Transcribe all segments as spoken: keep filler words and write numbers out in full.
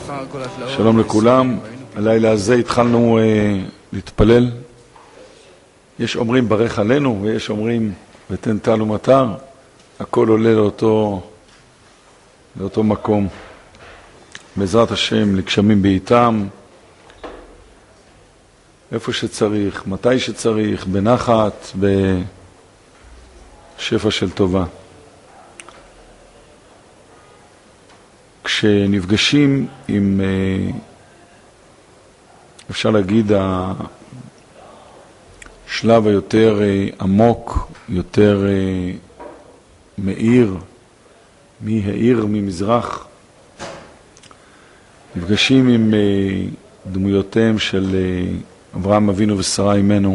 שלום לכולם. הלילה הזה התחלנו אה, להתפלל. יש אומרים ברך עלינו ויש אומרים ותן טל ומטר. הכל עולה לאותו, לאותו מקום. בעזרת השם לגשמים בעיתם, איפה שצריך, מתי שצריך, בנחת, בשפע של טובה. כשנפגשים עם, אפשר להגיד, השלב היותר עמוק, יותר מאיר, מי העיר ממזרח, נפגשים עם דמויותיהם של אברהם אבינו ושרה אמנו,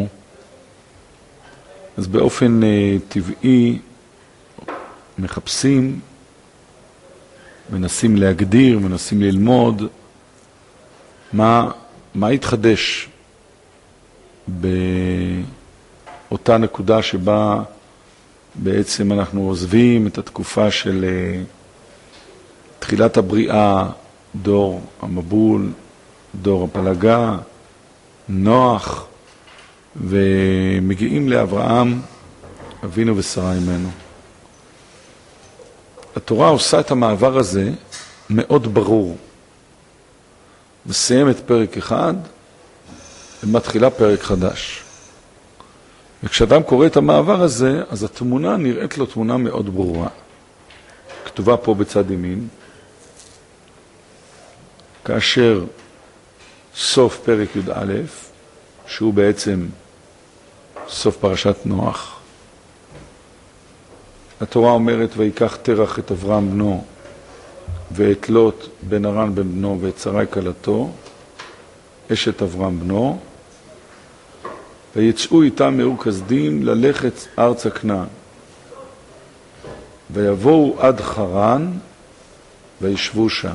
אז באופן טבעי מחפשים, מנסים להגדיר, מנסים ללמוד מה, מה יתחדש באותה נקודה שבה בעצם אנחנו עוזבים את התקופה של תחילת הבריאה, דור המבול, דור הפלגה, נוח, ומגיעים לאברהם אבינו ושרה אמנו. התורה עושה את המעבר הזה מאוד ברור. מסיים את פרק אחד ומתחילה פרק חדש. וכשאדם קורא את המעבר הזה, אז התמונה נראית לו תמונה מאוד ברורה. כתובה פה בצד ימין, כאשר סוף פרק י"א, שהוא בעצם סוף פרשת נוח, התורה אומרת, ויקח תרח את אברהם בנו, ואת לוט בן הרן בן בנו, ואת שרי כלתו, אשת אברהם בנו, ויצאו איתם מאור כסדים ללכת ארצה כנען. ויבואו עד חרן, וישבו שם.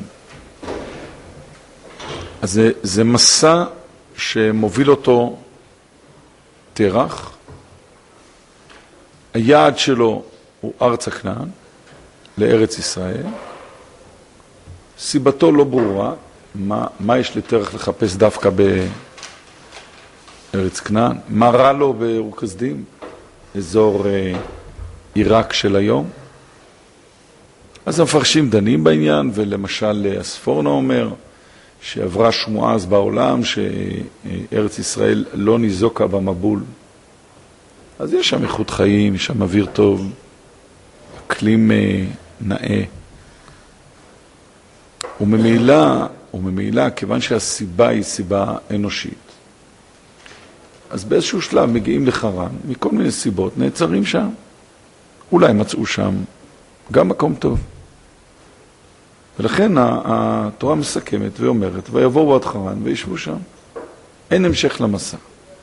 אז זה, זה מסע שמוביל אותו תרח. היעד שלו הוא ארצה כנען, לארץ ישראל. סיבתו לא ברורה, מה, מה יש לתרח לחפש דווקא בארץ כנען? מה רע לו באור כסדים, אזור אה, עיראק של היום? אז המפרשים דנים בעניין, ולמשל הספורנו אומר, שעברה שמועה אז בעולם שארץ ישראל לא ניזוקה במבול. אז יש שם איכות חיים, יש שם אוויר טוב, אקלים נאה. וממילא, וממילא, כיוון שהסיבה היא סיבה אנושית, אז באיזשהו שלב מגיעים לחרן, מכל מיני סיבות, נעצרים שם. אולי מצאו שם גם מקום טוב. ולכן התורה מסכמת ואומרת, ויבואו עד חרן וישבו שם. אין המשך למסע.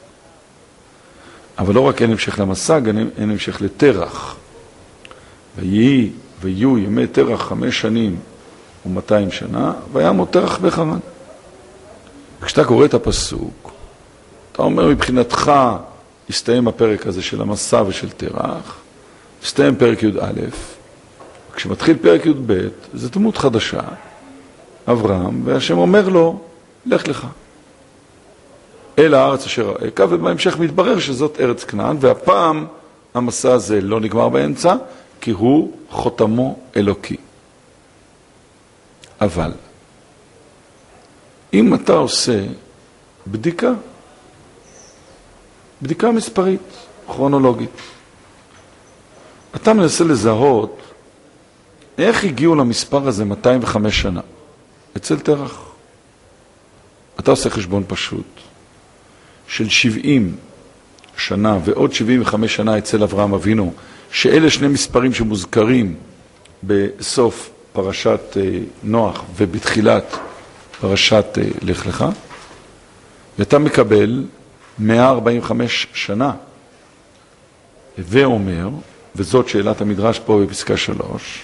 אבל לא רק אין המשך למסע, גם אין המשך לתרח. ויהי ויהיו ימי תרח חמש שנים ומאתיים שנה, ויעמוד תרח בחרן. כשאתה קורא את הפסוק, אתה אומר, מבחינתך הסתיים הפרק הזה של המסע ושל תרח, הסתיים פרק י"א, כשמתחיל פרק י"ב, זו דמות חדשה, אברהם, והשם אומר לו, לך לך. אל הארץ אשר אראך, ובהמשך מתברר שזאת ארץ כנען, והפעם המסע הזה לא נגמר באמצע, כי הוא חותמו אלוקי. אבל, אם אתה עושה בדיקה, בדיקה מספרית, כרונולוגית, אתה מנסה לזהות איך הגיעו למספר הזה מאתיים וחמש שנה? אצל תרח. אתה עושה חשבון פשוט של שבעים שנה ועוד שבעים וחמש שנה אצל אברהם אבינו, שאלה שני מספרים שמוזכרים בסוף פרשת נוח ובתחילת פרשת לך לך, ואתה מקבל מאה ארבעים וחמש שנה. ואומר, וזאת שאלת המדרש פה בפסקה שלוש,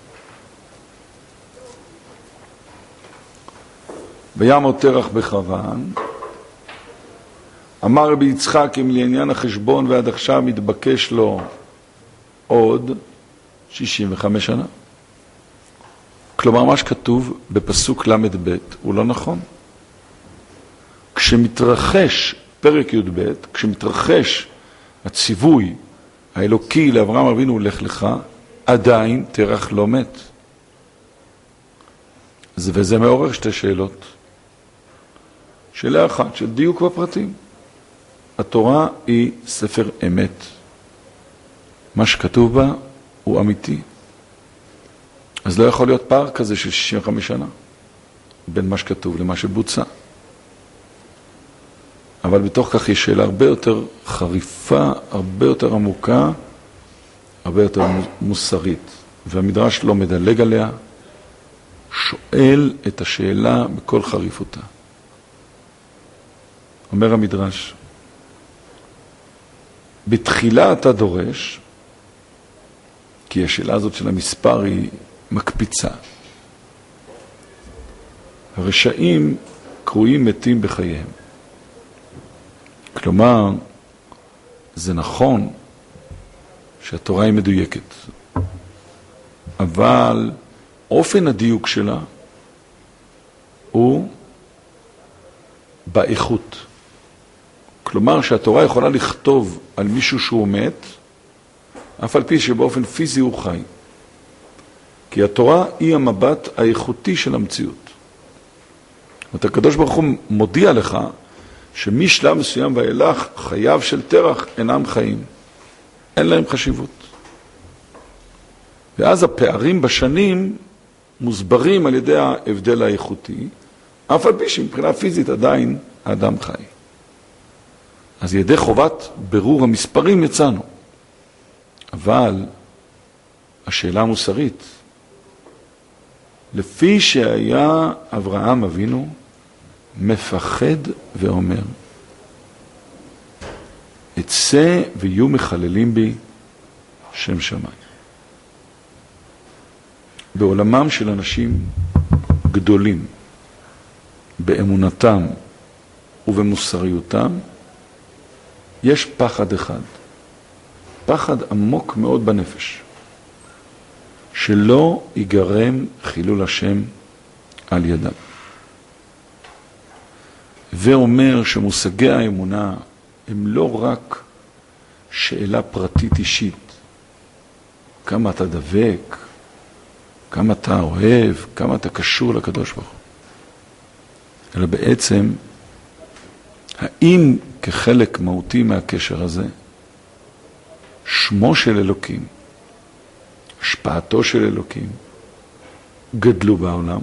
ויעמוד תרח בחרן, אמר רבי יצחק, אם לעניין החשבון ועד עכשיו מתבקש לו עוד שישים וחמש שנה. כלומר, מה שכתוב בפסוק למד ב' הוא לא נכון. כשמתרחש, פרק י' ב', כשמתרחש הציווי האלוקי לאברהם אבינו הולך לך, עדיין תרח לא מת. וזה מעורר שתי שאלות. שאלה אחת, של דיוק בפרטים. התורה היא ספר אמת. מה שכתוב בה הוא אמיתי. אז לא יכול להיות פער כזה של שישים וחמש שנה בין מה שכתוב למה שבוצע. אבל בתוך כך יש שאלה הרבה יותר חריפה, הרבה יותר עמוקה, הרבה יותר מוסרית. והמדרש לא מדלג עליה, שואל את השאלה בכל חריפותה. אומר המדרש, בתחילה אתה דורש, כי השאלה הזאת של המספר היא מקפיצה. הרשעים קרויים מתים בחייהם. כלומר, זה נכון שהתורה היא מדויקת, אבל אופן הדיוק שלה הוא באיכות. כלומר, שהתורה יכולה לכתוב על מישהו שהוא מת, אף על פי שבאופן פיזי הוא חי. כי התורה היא המבט האיכותי של המציאות. ואת הקדוש ברוך הוא מודיע לך שמשלב מסוים ואילך חייו של תרח אינם חיים. אין להם חשיבות. ואז הפערים בשנים מוסברים על ידי ההבדל האיכותי, אף על פי שמבחינה פיזית עדיין האדם חי. אז ידי חובת ברור המספרים יצאנו. אבל השאלה המוסרית, לפי שהיה אברהם אבינו מפחד ואומר, אצא ויהיו מחללים בי שם שמיים. בעולמם של אנשים גדולים, באמונתם ובמוסריותם, יש פחד אחד, פחד עמוק מאוד בנפש, שלא ייגרם חילול השם על ידם. ואומר שמושגי האמונה הם לא רק שאלה פרטית אישית, כמה אתה דבק, כמה אתה אוהב, כמה אתה קשור לקדוש ברוך הוא. אלא בעצם, האם כחלק מהותי מהקשר הזה, שמו של אלוקים, השפעתו של אלוקים, גדלו בעולם,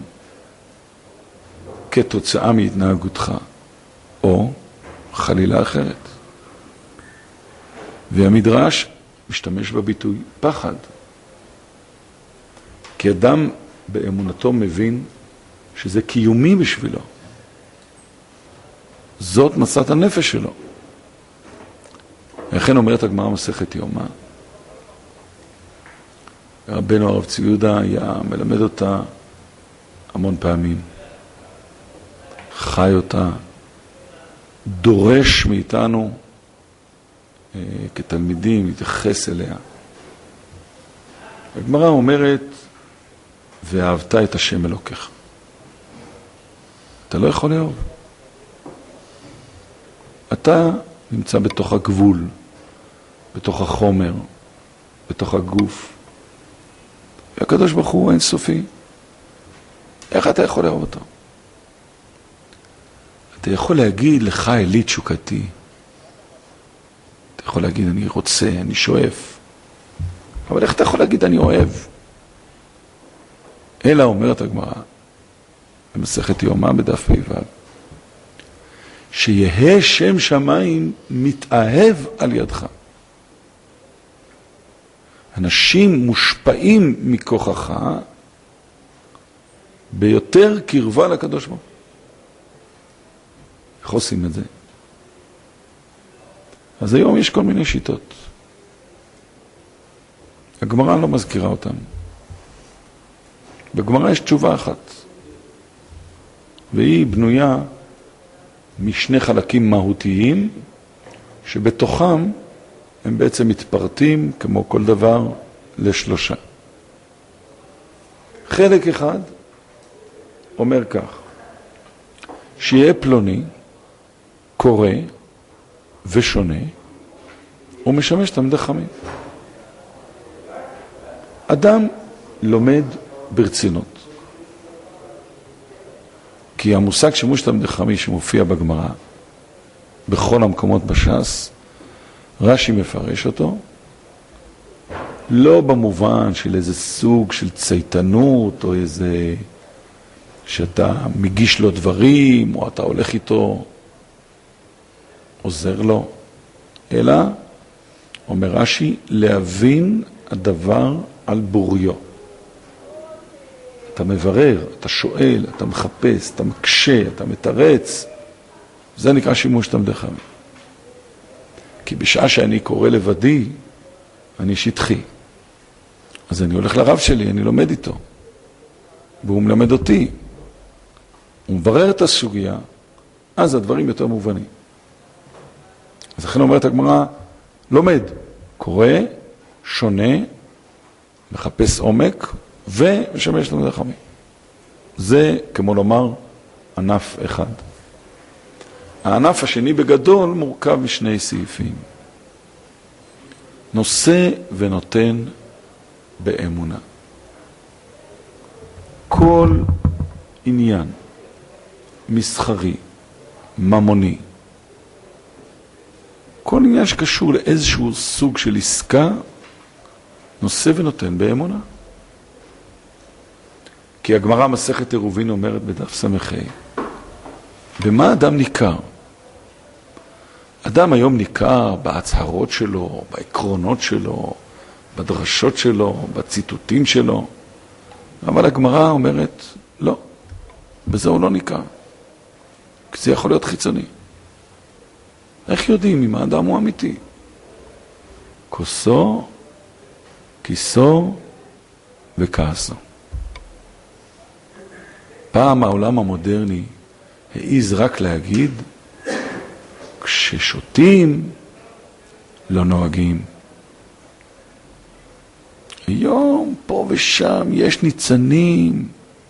כתוצאה מהתנהגותך, או חלילה אחרת. והמדרש משתמש בביטוי פחד. כי אדם באמונתו מבין שזה קיומי בשבילו. זאת מצאת הנפש שלו. לכן אומרת הגמרא מסכת יומא, רבנו הרב צבי יהודה היה מלמד אותה המון פעמים, חי אותה, דורש מאיתנו אה, כתלמידים להתייחס אליה. הגמרא אומרת, ואהבת את השם אלוקיך. אתה לא יכול לאהוב. אתה נמצא בתוך הגבול, בתוך החומר, בתוך הגוף. והקדוש ברוך הוא אינסופי. איך אתה יכול לאהוב אותו? אתה יכול להגיד לך אלי תשוקתי. אתה יכול להגיד אני רוצה, אני שואף. אבל איך אתה יכול להגיד אני אוהב? אלא אומרת הגמרא, במסכת יומא בדף פ"ו, שיהא שם שמיים מתאהב על ידך. אנשים מושפעים מכוחך ביותר קרבה לקדוש ברוך הוא. איך עושים את זה? אז היום יש כל מיני שיטות. הגמרא לא מזכירה אותם. בגמרא יש תשובה אחת, והיא בנויה משני חלקים מהותיים, שבתוכם הם בעצם מתפרטים, כמו כל דבר, לשלושה. חלק אחד אומר כך, שיהיה פלוני, קורא ושונה, הוא משמש תלמידי חכמים. אדם לומד ברצינות. כי המושג שימוש תלמידי חכמים שמופיע בגמרא, בכל המקומות בש"ס, רש"י מפרש אותו, לא במובן של איזה סוג של צייתנות, או איזה שאתה מגיש לו דברים, או אתה הולך איתו, עוזר לו, אלא, אומר רש"י, להבין הדבר על בוריו. אתה מברר, אתה שואל, אתה מחפש, אתה מקשה, אתה מתרץ. זה נקרא שימוש תלמידי חכמים. כי בשעה שאני קורא לבדי, אני שטחי. אז אני הולך לרב שלי, אני לומד איתו. והוא מלמד אותי. הוא מברר את הסוגיה, אז הדברים יותר מובנים. אז לכן אומרת הגמרא, לומד, קורא, שונה, מחפש עומק, ומשמש תלמידי חכמים. זה, כמו לומר, ענף אחד. הענף השני בגדול מורכב משני סעיפים. נושא ונותן באמונה. כל עניין מסחרי, ממוני, כל עניין שקשור לאיזשהו סוג של עסקה, נושא ונותן באמונה. כי הגמרא מסכת עירובין אומרת בדף סמ"ה, במה אדם ניכר? אדם היום ניכר בהצהרות שלו, בעקרונות שלו, בדרשות שלו, בציטוטים שלו, אבל הגמרא אומרת, לא, בזה הוא לא ניכר. כי זה יכול להיות חיצוני. איך יודעים אם האדם הוא אמיתי? כוסו, כיסו וכעסו. פעם העולם המודרני העיז רק להגיד, כששותים לא נוהגים. היום פה ושם יש ניצנים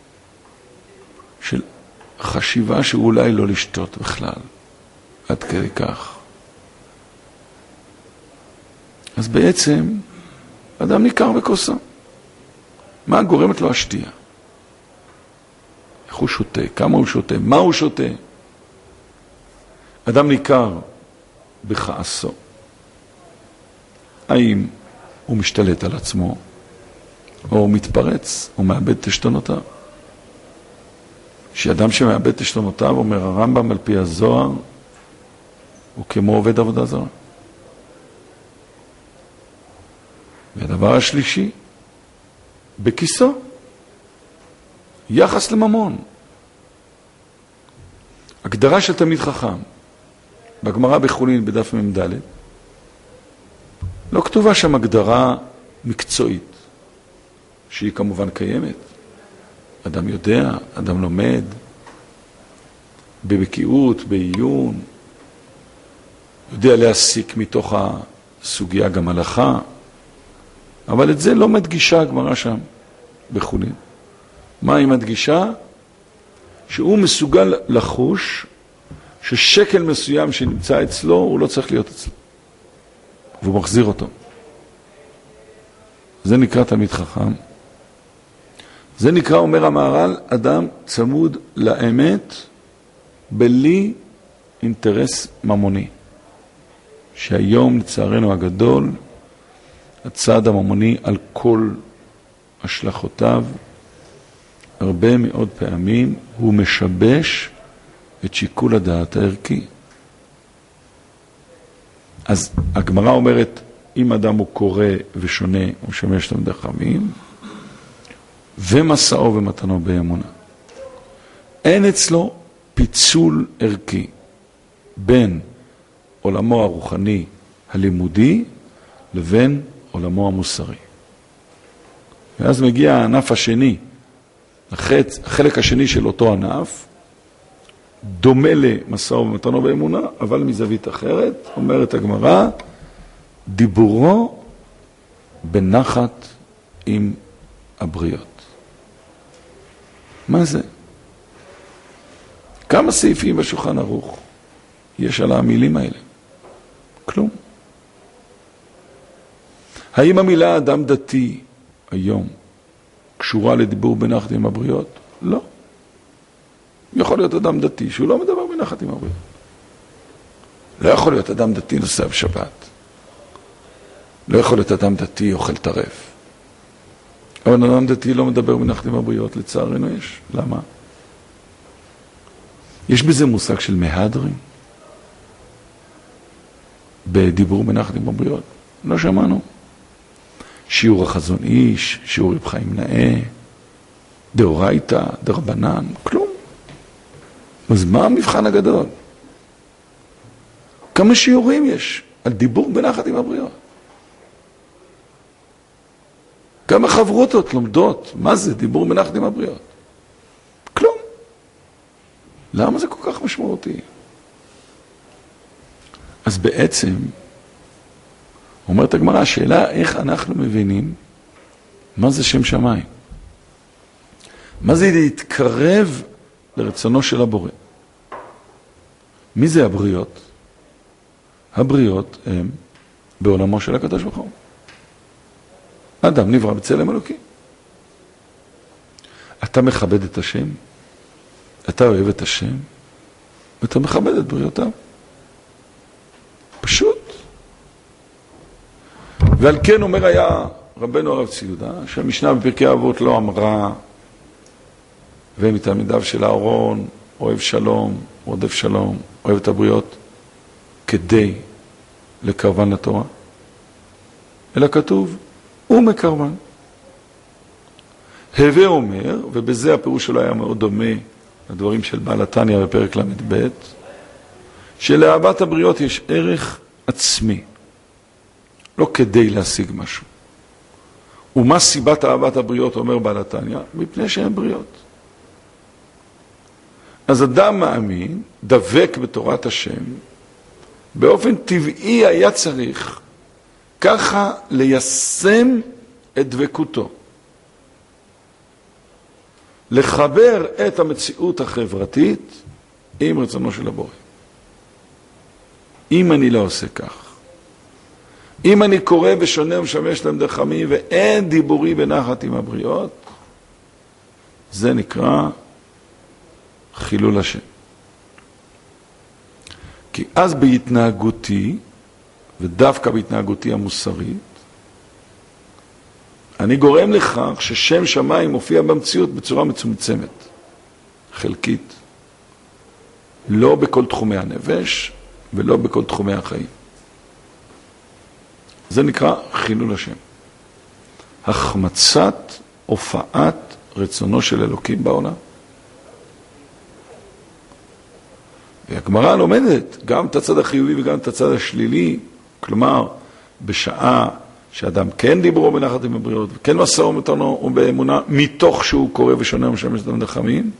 של חשיבה שאולי לא לשתות בכלל. עד כדי כך. אז בעצם, אדם ניכר בכוסו. מה גורמת לו השתייה? איך הוא שותה? כמה הוא שותה? מה הוא שותה? אדם ניכר בכעסו. האם הוא משתלט על עצמו, או הוא מתפרץ, או מאבד תשתונותיו? שאדם שמאבד תשתונותיו, אומר הרמב"ם על פי הזוהר, הוא כמו עובד עבודה זרה. והדבר השלישי, בכיסו, יחס לממון. הגדרה של תלמיד חכם, בגמרא בחולין בדף מ"ד, לא כתובה שם הגדרה מקצועית, שהיא כמובן קיימת. אדם יודע, אדם לומד, בבקיאות, בעיון, יודע להסיק מתוך הסוגיה גם הלכה, אבל את זה לא מדגישה הגמרא שם בחולין. מה היא מדגישה? שהוא מסוגל לחוש ששקל מסוים שנמצא אצלו, הוא לא צריך להיות אצלו. והוא מחזיר אותו. זה נקרא תלמיד חכם. זה נקרא, אומר המהר"ל, אדם צמוד לאמת בלי אינטרס ממוני. שהיום לצערנו הגדול, הצד הממוני על כל השלכותיו, הרבה מאוד פעמים הוא משבש את שיקול הדעת הערכי. אז הגמרא אומרת, אם אדם הוא קורא ושונה, הוא משמש תלמידי חכמים, ומסעו ומתנו באמונה. אין אצלו פיצול ערכי בין עולמו הרוחני הלימודי לבין עולמו המוסרי. ואז מגיע הענף השני, החץ, החלק השני של אותו ענף, דומה למסעו ומתנו באמונה, אבל מזווית אחרת, אומרת הגמרא, דיבורו בנחת עם הבריות. מה זה? כמה סעיפים בשולחן ערוך יש על המילים האלה? כלום. האם המילה אדם דתי היום קשורה לדיבור בנחת עם הבריות? לא. יכול להיות אדם דתי שהוא לא מדבר בנחת עם הבריות. לא יכול להיות אדם דתי נוסע בשבת. לא יכול להיות אדם דתי אוכל טרף. אבל אדם דתי לא מדבר בנחת עם הבריות, לצערנו יש. למה? יש בזה מושג של מהדרים? בדיבור בנחת עם הבריות? לא שמענו. שיעור החזון איש, שיעור רב חיים נאה, דאורייתא, דרבנן, כלום. אז מה המבחן הגדול? כמה שיעורים יש על דיבור בנחת עם הבריות? כמה חברותות לומדות? מה זה דיבור בנחת עם הבריות? כלום. למה זה כל כך משמעותי? אז בעצם, אומרת הגמרא, השאלה איך אנחנו מבינים מה זה שם שמיים? מה זה להתקרב לרצונו של הבורא? מי זה הבריות? הבריות הם בעולמו של הקדוש ברוך הוא. האדם נברא בצלם אלוקים. אתה מכבד את השם, אתה אוהב את השם, ואתה מכבד את בריאותיו. פשוט. ועל כן אומר היה רבנו הרב ציודה, שהמשנה בפרקי אבות לא אמרה, ומתלמידיו של אהרון, אוהב שלום, רודף שלום, אוהב את הבריות, כדי לקרבן לתורה. אלא כתוב, הוא מקרבן. הווה אומר, ובזה הפירוש שלו היה מאוד דומה לדברים של בעל התניא בפרק למד ב', שלאהבת הבריות יש ערך עצמי, לא כדי להשיג משהו. ומה סיבת אהבת הבריות, אומר בעל התניא? מפני שהן בריות. אז אדם מאמין, דבק בתורת השם, באופן טבעי היה צריך ככה ליישם את דבקותו. לחבר את המציאות החברתית עם רצונו של הבורא. אם אני לא עושה כך, אם אני קורא ושונה ומשמש להם דחמי ואין דיבורי בנחת עם הבריות, זה נקרא חילול השם. כי אז בהתנהגותי, ודווקא בהתנהגותי המוסרית, אני גורם לכך ששם שמיים מופיע במציאות בצורה מצומצמת, חלקית. לא בכל תחומי הנפש ולא בכל תחומי החיים. זה נקרא חילול השם. החמצת הופעת רצונו של אלוקים בעולם. והגמרא לומדת גם את הצד החיובי וגם את הצד השלילי, כלומר, בשעה שאדם כן דיברו בנחת עם הבריות, וכן מסע ומתנו ובאמונה, מתוך שהוא קורא ושונה ומשמש להם דחמים,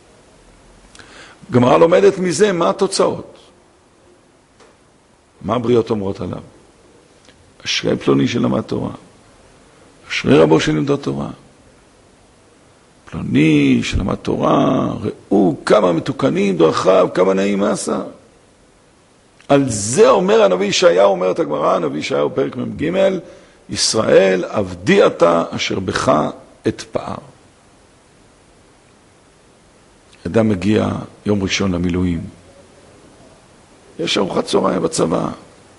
גמרא לומדת מזה מה התוצאות. מה הבריות אומרות עליו? אשרי פלוני שלמד תורה, אשרי רבו שלימדו תורה. פלוני שלמד תורה, ראו כמה מתוקנים דרכיו, כמה נעים מעשה. על זה אומר הנביא ישעיהו, אומרת הגמרא, הנביא ישעיהו פרק מ"ג, ישראל עבדי אתה אשר בך אתפאר. אדם מגיע יום ראשון למילואים, יש ארוחת צהריים בצבא,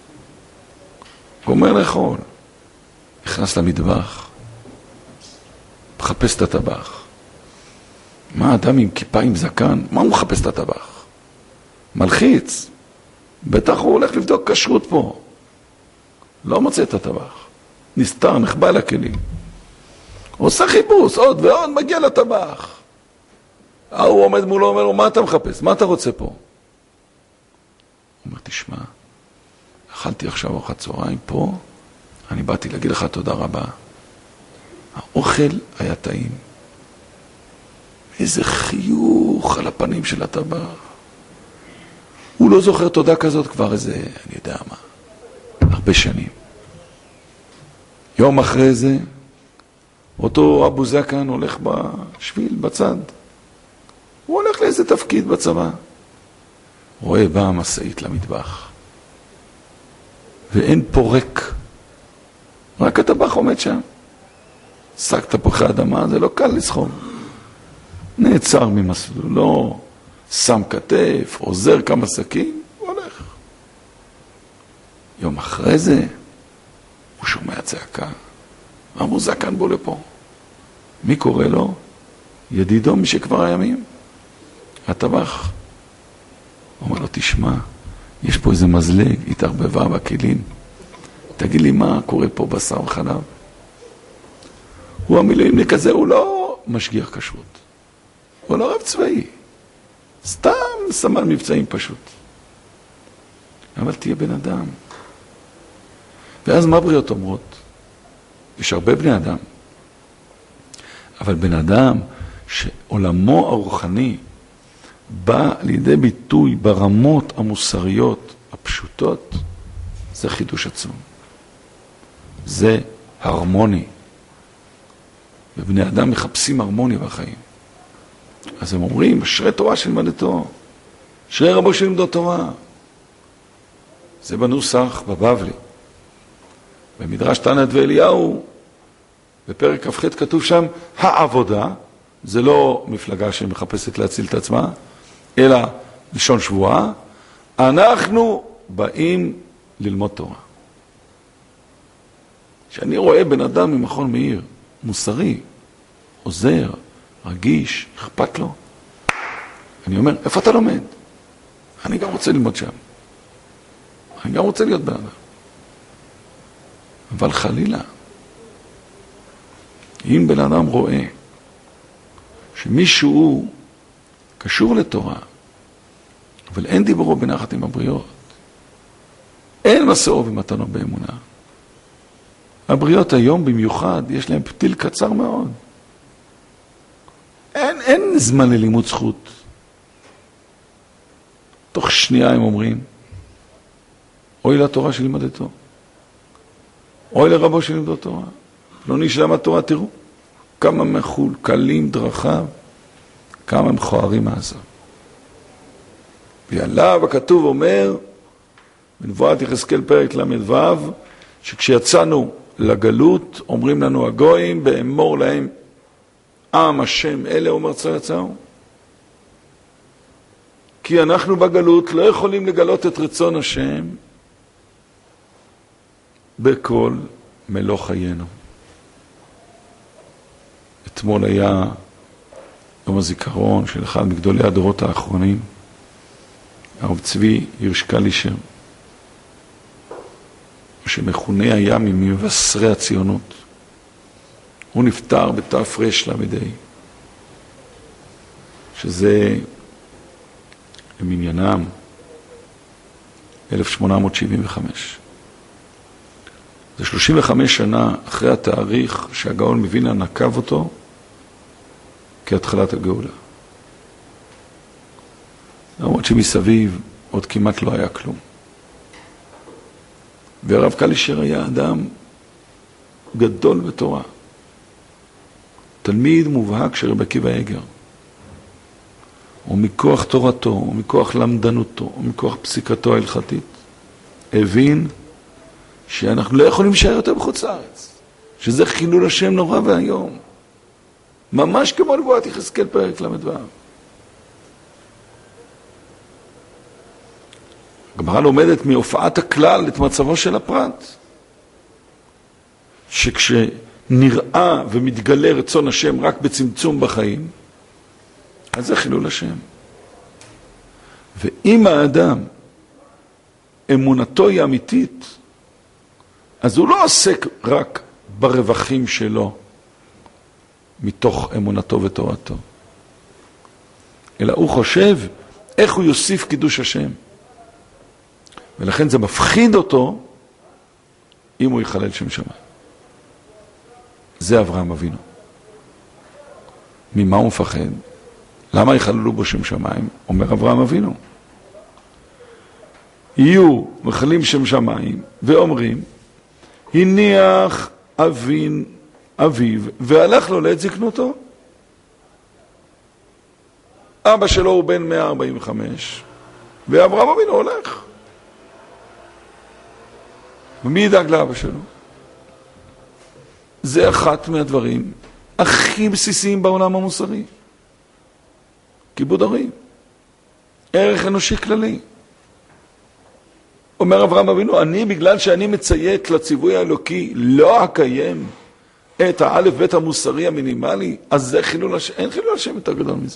גומר לאכול, נכנס למטבח, מחפש את הטבח. מה אדם עם כיפה עם זקן? מה הוא מחפש את הטבח? מלחיץ. בטח הוא הולך לבדוק כשרות פה. לא מוצא את הטבח. נסתר, נחבא לכלים. עושה חיפוש, עוד ועוד, מגיע לטבח. הוא עומד מולו, אומר לו, מה אתה מחפש? מה אתה רוצה פה? הוא אומר, תשמע, אכלתי עכשיו ארוחת צהריים פה, אני באתי להגיד לך תודה רבה. האוכל היה טעים. איזה חיוך על הפנים של הטבח. הוא לא זוכר תודה כזאת כבר איזה, אני יודע מה, הרבה שנים. יום אחרי זה, אותו אבו זקן הולך בשביל, בצד, הוא הולך לאיזה תפקיד בצבא. רואה באה משאית למטבח. ואין פה ריק. רק הטבח עומד שם. שק תפוחי אדמה, זה לא קל לסחוב. נעצר ממסלולו, שם כתף, עוזר כמה שקים, הוא הולך. יום אחרי זה, הוא שומע צעקה. אמרו, זקן בוא לפה. מי קורא לו? ידידו משכבר הימים. הטבח. הוא אומר לו, תשמע, יש פה איזה מזלג, התערבבה בכלים. תגיד לי מה קורה פה בשר וחלב. הוא המילואימניק הזה, הוא לא משגיח כשרות. הוא לא רב צבאי. סתם סמל מבצעים פשוט. אבל תהיה בן אדם. ואז מה בריות אומרות? יש הרבה בני אדם. אבל בן אדם שעולמו הרוחני בא לידי ביטוי ברמות המוסריות הפשוטות, זה חידוש עצום. זה הרמוני. ובני אדם מחפשים הרמוניה בחיים. אז הם אומרים, אשרי תורה שלמדתו, אשרי רבו שלמדו תורה. זה בנוסח בבבלי. במדרש תנת ואליהו, בפרק כ"ח כתוב שם, העבודה, זה לא מפלגה שמחפשת להציל את עצמה, אלא לשון שבועה, אנחנו באים ללמוד תורה. כשאני רואה בן אדם ממכון מאיר, מוסרי, עוזר, רגיש, אכפת לו, אני אומר, איפה אתה לומד? אני גם רוצה ללמוד שם. אני גם רוצה להיות בן אדם. אבל חלילה, אם בן אדם רואה שמישהו קשור לתורה, אבל אין דיבורו בנחת עם הבריות, אין מסעו ומתנו באמונה. הבריות היום במיוחד, יש להם פתיל קצר מאוד. אין, אין זמן ללימוד זכות. תוך שנייה הם אומרים, אוי לתורה שלמדתו. אוי לרבו שלמדו תורה. לא נשלם התורה, תראו. כמה מחול, קלים, דרכיו, כמה מכוערים מעזב. ועליו הכתוב אומר, בנבואת יחזקאל פרק למדוו, שכשיצאנו לגלות, אומרים לנו הגויים, באמור להם, עם השם אלה אומר צא יצאו. כי אנחנו בגלות לא יכולים לגלות את רצון השם בכל מלוא חיינו. אתמול היה יום הזיכרון של אחד מגדולי הדורות האחרונים, הרב צבי הירש קלישר, שמכונה היה ממבשרי הציונות. הוא נפטר בתר"ש למדי, שזה למניינם אלף שמונה מאות שבעים וחמש. זה שלושים וחמש שנה אחרי התאריך שהגאון מווילנה נקב אותו כהתחלת הגאולה. למרות שמסביב עוד כמעט לא היה כלום. והרב קלישר היה אדם גדול בתורה. תלמיד מובהק של רבי עקיבא איגר. ומכוח תורתו, ומכוח למדנותו, ומכוח פסיקתו ההלכתית, הבין שאנחנו לא יכולים להישאר יותר בחוץ לארץ. שזה חילול השם נורא והיום. ממש כמו נבואת יחזקאל פרק למדוו. הגמרא לומדת מהופעת הכלל את מצבו של הפרט. שכשנראה ומתגלה רצון השם רק בצמצום בחיים, אז זה חילול השם. ואם האדם אמונתו היא אמיתית, אז הוא לא עוסק רק ברווחים שלו מתוך אמונתו ותורתו, אלא הוא חושב איך הוא יוסיף קידוש השם. ולכן זה מפחיד אותו אם הוא יחלל שם שמיים. זה אברהם אבינו. ממה הוא מפחד? למה יחללו בו שם שמיים? אומר אברהם אבינו. יהיו מחללים שם שמיים ואומרים, הניח אבין אביו והלך לו לעת זקנותו. אבא שלו הוא בן מאה ארבעים וחמש, ואברהם אבינו הולך. ומי ידאג לאבא שלו? זה אחת מהדברים הכי בסיסיים בעולם המוסרי. כיבוד הורים. ערך אנושי כללי. אומר אברהם אבינו, אני בגלל שאני מציית לציווי האלוקי, לא אקיים את האלף בית המוסרי המינימלי, אז זה חילול השם, אין חילול השם יותר גדול מזה.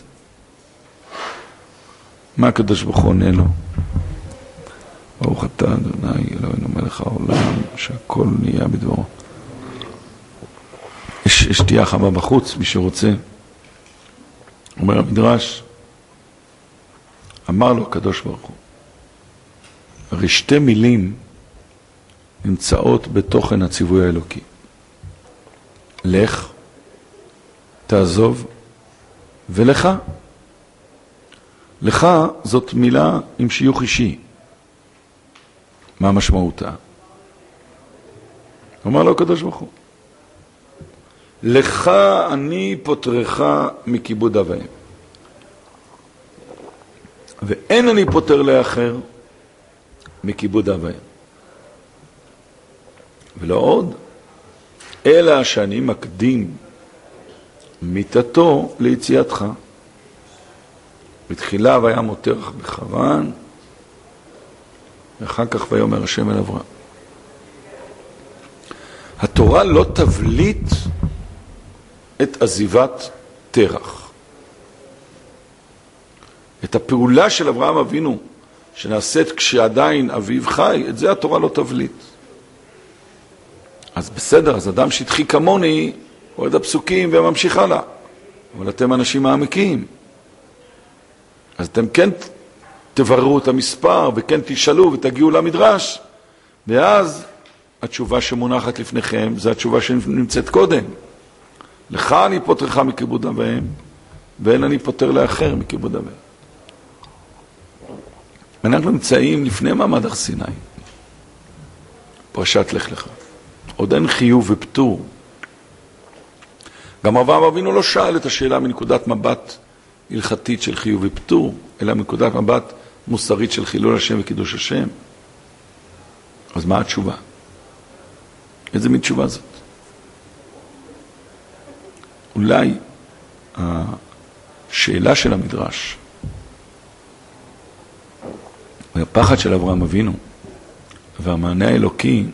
מה הקדוש ברוך הוא עונה לו? ברוך אתה אדוני אלוהינו מלך העולם, שהכל נהיה בדברו. יש שתייה חמה בחוץ, מי שרוצה. אומר המדרש, אמר לו הקדוש ברוך הוא, הרי שתי מילים נמצאות בתוכן הציווי האלוקי. לך, תעזוב, ולך. לך זאת מילה עם שיוך אישי. מה משמעותה? אומר לו הקדוש ברוך הוא, לך אני פותרך מכיבוד אביהם. ואין אני פותר לאחר מכיבוד אביהם. ולא עוד, אלא שאני מקדים מיתתו ליציאתך. בתחילה והיה מותרך בחרן, ואחר כך ויאמר השם אל אברהם. התורה לא תבליט את עזיבת תרח. את הפעולה של אברהם אבינו, שנעשית כשעדיין אביו חי, את זה התורה לא תבליט. אז בסדר, אז אדם שטחי כמוני, רואה הפסוקים וממשיך הלאה. אבל אתם אנשים מעמיקים. אז אתם כן תבררו את המספר, וכן תשאלו ותגיעו למדרש, ואז התשובה שמונחת לפניכם, זה התשובה שנמצאת קודם. לך אני פותרך מכיבוד אביהם, ואין אני פותר לאחר מכיבוד אביהם. אנחנו נמצאים לפני מעמד הר סיני, פרשת לך לך. עוד אין חיוב ופטור. גם אברהם אבינו לא שאל את השאלה מנקודת מבט הלכתית של חיוב ופטור, אלא מנקודת מבט מוסרית של חילול השם וקידוש השם. אז מה התשובה? איזה מין תשובה זאת? אולי השאלה של המדרש והפחד של אברהם אבינו והמענה האלוקי,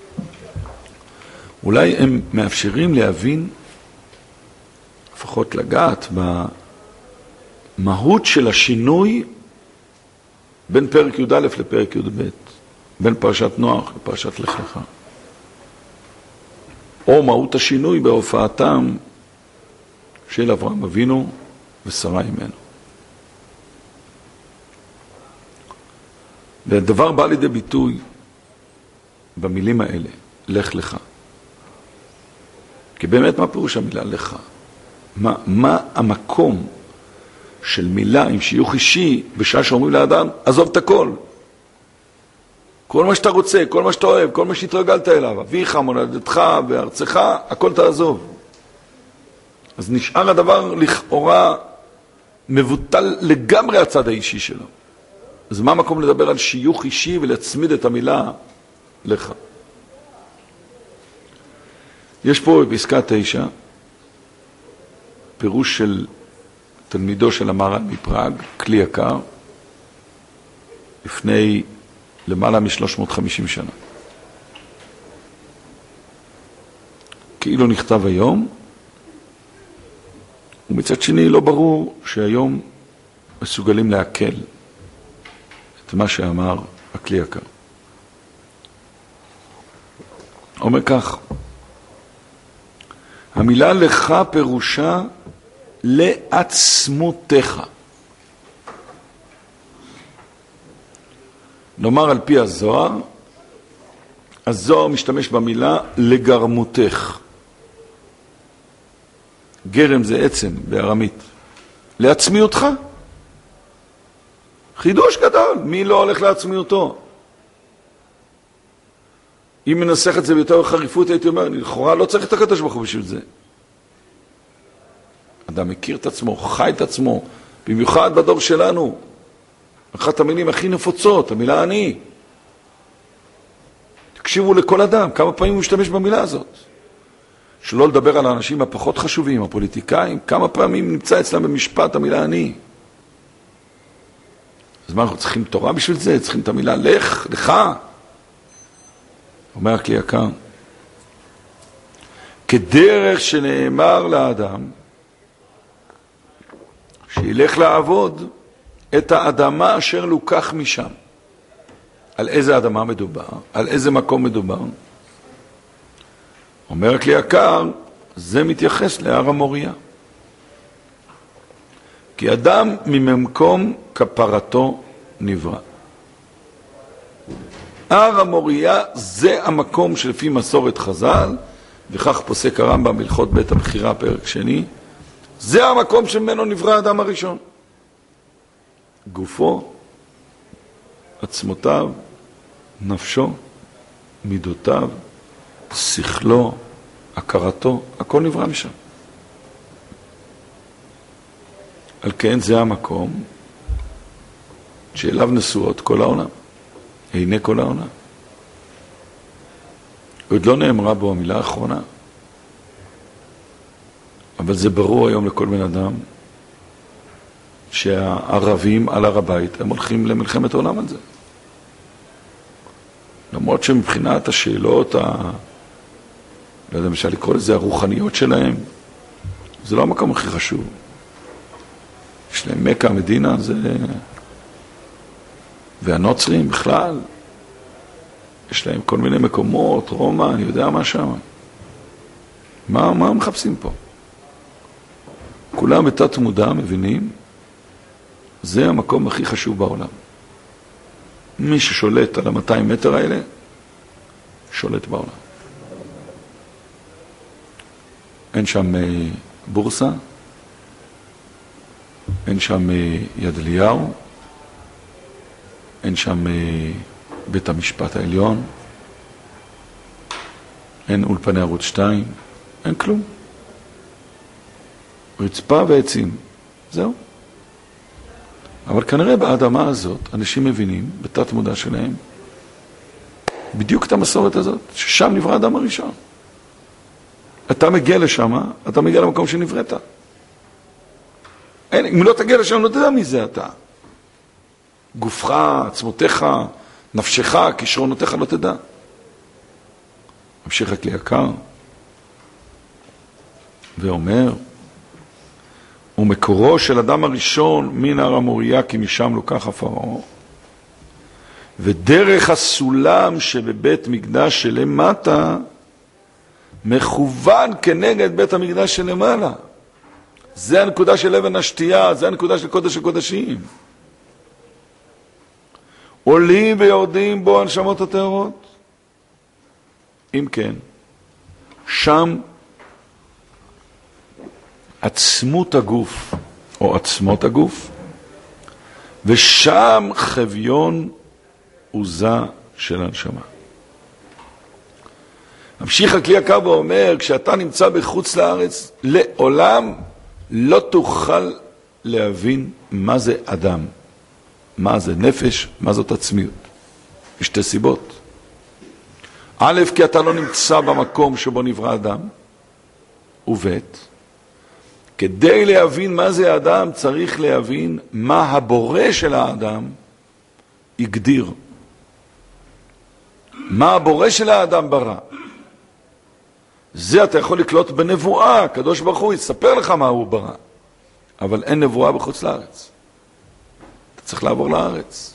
אולי הם מאפשרים להבין, לפחות לגעת, במהות של השינוי בין פרק י' א' לפרק י' ב', בין פרשת נוח לפרשת לך לך. או מהות השינוי בהופעתם של אברהם אבינו ושרה אימנו. והדבר בא לידי ביטוי במילים האלה, לך לך. כי באמת מה פירוש המילה לך? מה, מה המקום של מילה עם שיוך אישי בשעה שאומרים לאדם, עזוב את הכל. כל מה שאתה רוצה, כל מה שאתה אוהב, כל מה שהתרגלת אליו, אביך, מולדתך וארצך, הכל תעזוב. אז נשאר הדבר לכאורה מבוטל לגמרי הצד האישי שלו. אז מה המקום לדבר על שיוך אישי ולהצמיד את המילה לך? יש פה בפסקה תשע פירוש של תלמידו של המהר"ל מפראג, כלי יקר, לפני למעלה מ-שלוש מאות וחמישים שנה. כאילו נכתב היום, ומצד שני לא ברור שהיום מסוגלים להקל את מה שאמר הכלי יקר. אומר כך, המילה לך פירושה לעצמותך. נאמר על פי הזוהר, הזוהר משתמש במילה לגרמותך. גרם זה עצם בארמית. לעצמיותך. חידוש גדול, מי לא הולך לעצמיותו? אם מנסח את זה ביותר חריפות, הייתי אומר, לכאורה לא צריך את הקדוש ברוך הוא בשביל זה. אדם מכיר את עצמו, חי את עצמו, במיוחד בדור שלנו. אחת המילים הכי נפוצות, המילה אני. תקשיבו לכל אדם, כמה פעמים הוא משתמש במילה הזאת. שלא לדבר על האנשים הפחות חשובים, הפוליטיקאים, כמה פעמים נמצא אצלם במשפט המילה אני. אז מה, אנחנו צריכים תורה בשביל זה? צריכים את המילה לך, לך. אומר הכלי יקר, כדרך שנאמר לאדם, שילך לעבוד את האדמה אשר לוקח משם. על איזה אדמה מדובר? על איזה מקום מדובר? אומר הכלי יקר, זה מתייחס להר המוריה. כי אדם ממקום כפרתו נברא. הר המוריה זה המקום שלפי מסורת חז"ל, וכך פוסק הרמב"ם בהלכות בית הבחירה פרק שני, זה המקום שממנו נברא האדם הראשון. גופו, עצמותיו, נפשו, מידותיו, שכלו, הכרתו, הכל נברא משם. על כן זה המקום שאליו נשואות כל העולם, עיני כל העולם. עוד לא נאמרה בו המילה האחרונה, אבל זה ברור היום לכל בן אדם שהערבים על הר הבית הם הולכים למלחמת העולם על זה. למרות שמבחינת השאלות, ה... לא יודע, למשל לקרוא לזה הרוחניות שלהם, זה לא המקום הכי חשוב. יש להם מקה, המדינה, זה... והנוצרים בכלל, יש להם כל מיני מקומות, רומא, אני יודע מה שם. מה, מה מחפשים פה? כולם בתת מודע מבינים, זה המקום הכי חשוב בעולם. מי ששולט על ה-מאתיים מטר האלה, שולט בעולם. אין שם בורסה, אין שם יד אליהו, אין שם בית המשפט העליון, אין אולפני ערוץ שתיים, אין כלום. רצפה ועצים, זהו. אבל כנראה באדמה הזאת אנשים מבינים, בתת מודע שלהם, בדיוק את המסורת הזאת, ששם נברא האדם הראשון. אתה מגיע לשם, אתה מגיע למקום שנבראת. אין, אם לא תגיע לשם, לא תדע מי זה אתה. גופך, עצמותיך, נפשך, כישרונותיך, לא תדע. ממשיך הכלי יקר, ואומר, ומקורו של אדם הראשון מן הר המוריה, כי משם לוקח עפרו, ודרך הסולם שבבית מקדש שלמטה, מכוון כנגד בית המקדש שלמעלה. זה הנקודה של אבן השתייה, זה הנקודה של קודש הקודשים. עולים ויורדים בו הנשמות הטהורות. אם כן, שם עצמות הגוף, או עצמות הגוף, ושם חביון עוזה של הנשמה. ממשיך הכלי יקר ואומר, כשאתה נמצא בחוץ לארץ, לעולם לא תוכל להבין מה זה אדם, מה זה נפש, מה זאת עצמיות. יש שתי סיבות. א', כי אתה לא נמצא במקום שבו נברא אדם, וב', כדי להבין מה זה האדם, צריך להבין מה הבורא של האדם הגדיר. מה הבורא של האדם ברא. זה אתה יכול לקלוט בנבואה, הקדוש ברוך הוא יספר לך מה הוא ברא. אבל אין נבואה בחוץ לארץ. אתה צריך לעבור לארץ.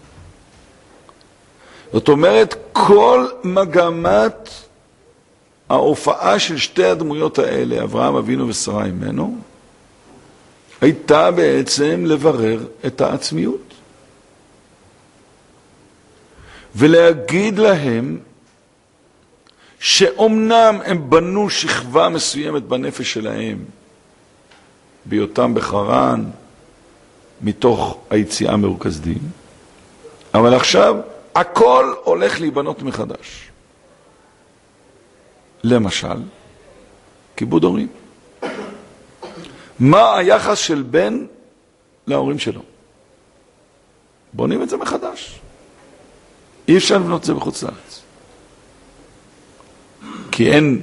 זאת אומרת, כל מגמת ההופעה של שתי הדמויות האלה, אברהם אבינו ושרה אימנו, הייתה בעצם לברר את העצמיות. ולהגיד להם שאומנם הם בנו שכבה מסוימת בנפש שלהם, בהיותם בחרן, מתוך היציאה מרוכזדים, אבל עכשיו הכל הולך להיבנות מחדש. למשל, כיבוד הורים. מה היחס של בן להורים שלו. בונים את זה מחדש. אי אפשר לבנות את זה בחוץ לארץ. כי אין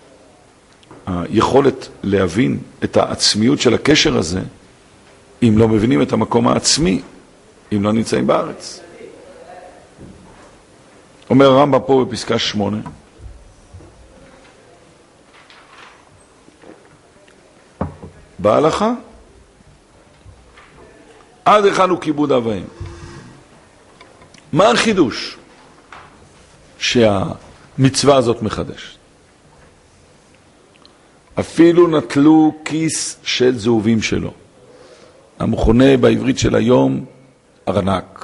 היכולת להבין את העצמיות של הקשר הזה, אם לא מבינים את המקום העצמי, אם לא נמצאים בארץ. אומר הרמב"ם פה בפסקה שמונה, בהלכה, עד היכן הוא כיבוד אב ואם. מה החידוש שהמצווה הזאת מחדשת? אפילו נטלו כיס של זהובים שלו, המכונה בעברית של היום ארנק.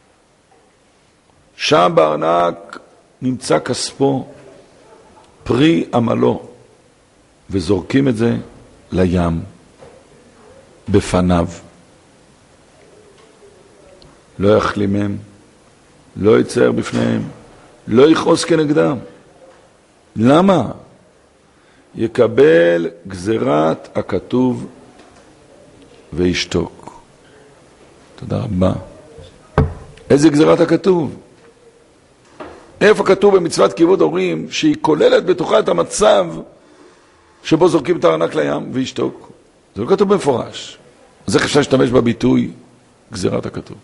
שם בארנק נמצא כספו, פרי עמלו, וזורקים את זה לים, בפניו. לא יחלימם, לא יצייר בפניהם, לא יכעוס כנגדם. למה? יקבל גזירת הכתוב וישתוק. תודה רבה. איזה גזירת הכתוב? איפה כתוב במצוות כיבוד הורים שהיא כוללת בתוכה את המצב שבו זורקים את הארנק לים וישתוק? זה לא כתוב במפורש. אז איך אפשר להשתמש בביטוי גזירת הכתוב?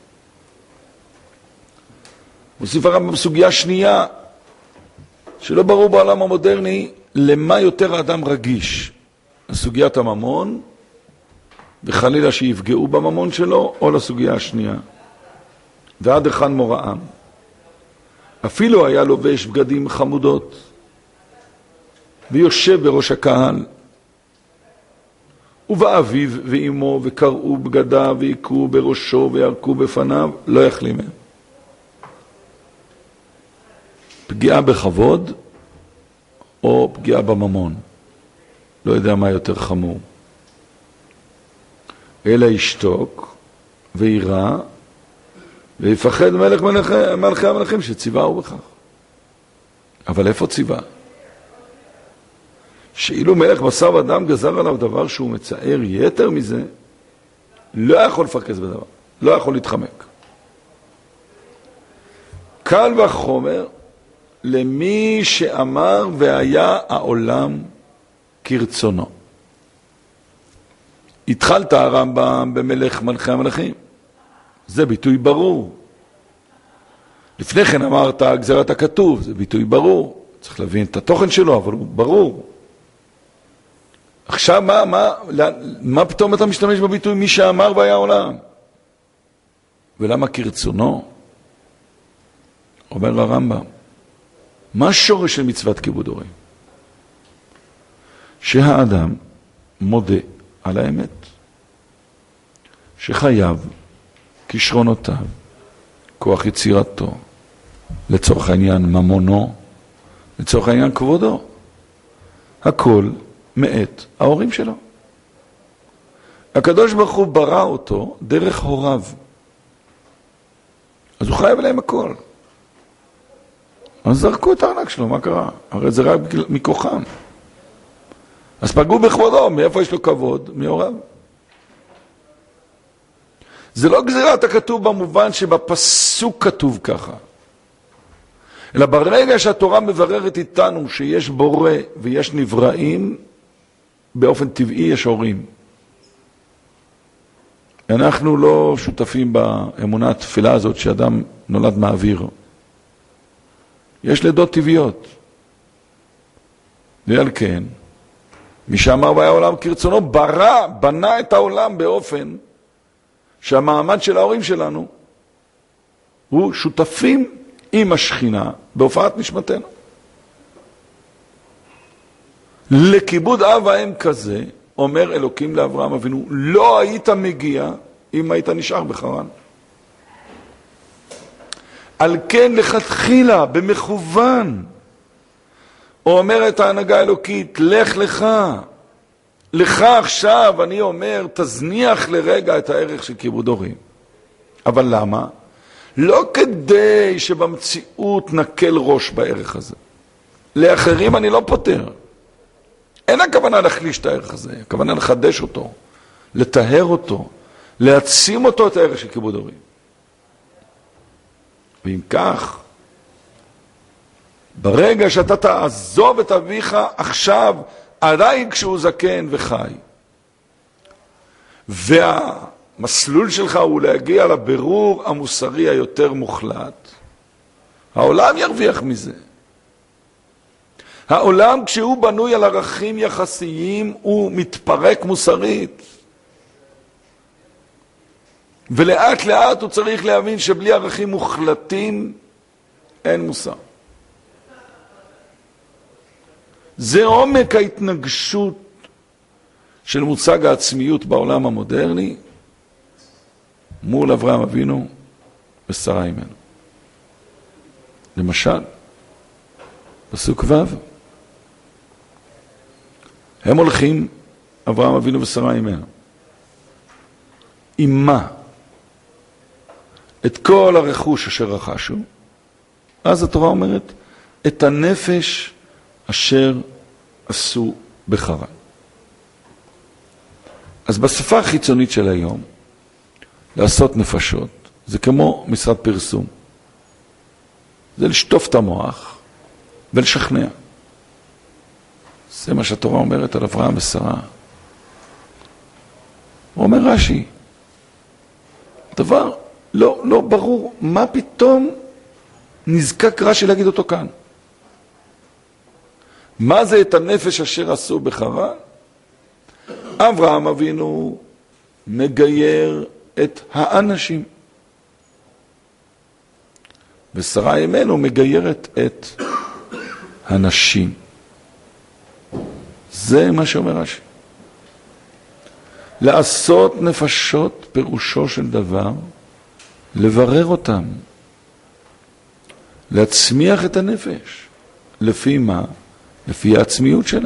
מוסיף הרמב"ם בסוגיה שנייה, שלא ברור בעולם המודרני למה יותר האדם רגיש, לסוגיית הממון, וחלילה שיפגעו בממון שלו, או לסוגיה השנייה. ועד היכן מוראם. אפילו היה לובש בגדים חמודות, ויושב בראש הקהל, ובא אביו ואמו, וקראו בגדיו, ויקרו בראשו, וירקו בפניו, לא יחלים מהם. פגיעה בכבוד, או פגיעה בממון. לא יודע מה יותר חמור. אלא ישתוק, וירא, ויפחד מלך מלכי, מלכי המלכים שציווה הוא בכך. אבל איפה ציווה? שאילו מלך בשר ודם גזר עליו דבר שהוא מצער יתר מזה, לא יכול לפרקס בדבר, לא יכול להתחמק. קל וחומר למי שאמר והיה העולם כרצונו. התחלת הרמב"ם במלך מלכי המלכים. זה ביטוי ברור. לפני כן אמרת גזירת הכתוב, זה ביטוי ברור. צריך להבין את התוכן שלו, אבל הוא ברור. עכשיו מה, מה, מה פתאום אתה משתמש בביטוי מי שאמר והיה העולם? ולמה כרצונו? אומר הרמב"ם, מה השורש של מצוות כיבוד הורים? שהאדם מודה על האמת, שחייב כישרונותיו, כוח יצירתו, לצורך העניין ממונו, לצורך העניין כבודו, הכל מאת ההורים שלו. הקדוש ברוך הוא ברא אותו דרך הוריו, אז הוא חייב להם הכל. אז זרקו את הארנק שלו, מה קרה? הרי זה רק מכוחם. אז פגעו בכבודו, מאיפה יש לו כבוד? מהוריו. זה לא גזירת הכתוב במובן שבפסוק כתוב ככה, אלא ברגע שהתורה מבררת איתנו שיש בורא ויש נבראים, באופן טבעי יש הורים. אנחנו לא שותפים באמונה התפילה הזאת שאדם נולד מהאוויר. יש לידות טבעיות. ועל כן, מי שאמר והיה העולם כרצונו, ברא, בנה את העולם באופן שהמעמד של ההורים שלנו הוא שותפים עם השכינה בהופעת נשמתנו. לכיבוד אב ואם כזה, אומר אלוקים לאברהם אבינו, לא היית מגיע אם היית נשאר בחרן. על כן לכתחילה, במכוון, אומרת ההנהגה האלוקית, לך לך, לך עכשיו, אני אומר, תזניח לרגע את הערך של כיבוד הורים. אבל למה? לא כדי שבמציאות נקל ראש בערך הזה. לאחרים אני לא פותר. אין הכוונה להחליש את הערך הזה, הכוונה לחדש אותו, לטהר אותו, להעצים אותו את הערך של כיבוד הורים. ואם כך, ברגע שאתה תעזוב את אביך עכשיו, עדיין כשהוא זקן וחי, והמסלול שלך הוא להגיע לבירור המוסרי היותר מוחלט, העולם ירוויח מזה. העולם כשהוא בנוי על ערכים יחסיים הוא מתפרק מוסרית. ולאט לאט הוא צריך להבין שבלי ערכים מוחלטים אין מוסר. זה עומק ההתנגשות של מושג העצמיות בעולם המודרני מול אברהם אבינו ושרה אימנו. למשל, פסוק ו', הם הולכים, אברהם אבינו ושרה אימנו, עם מה? את כל הרכוש אשר רכשו, אז התורה אומרת, את הנפש אשר עשו בחרן. אז בשפה החיצונית של היום, לעשות נפשות, זה כמו משרד פרסום. זה לשטוף את המוח ולשכנע. זה מה שהתורה אומרת על אברהם ושרה. הוא אומר רש"י, דבר לא, לא ברור, מה פתאום נזקק רש"י להגיד אותו כאן? מה זה את הנפש אשר עשו בחרן? אברהם אבינו מגייר את האנשים. ושרה אימנו מגיירת את הנשים. זה מה שאומר רש"י. לעשות נפשות פירושו של דבר, לברר אותם, להצמיח את הנפש. לפי מה? לפי העצמיות שלה.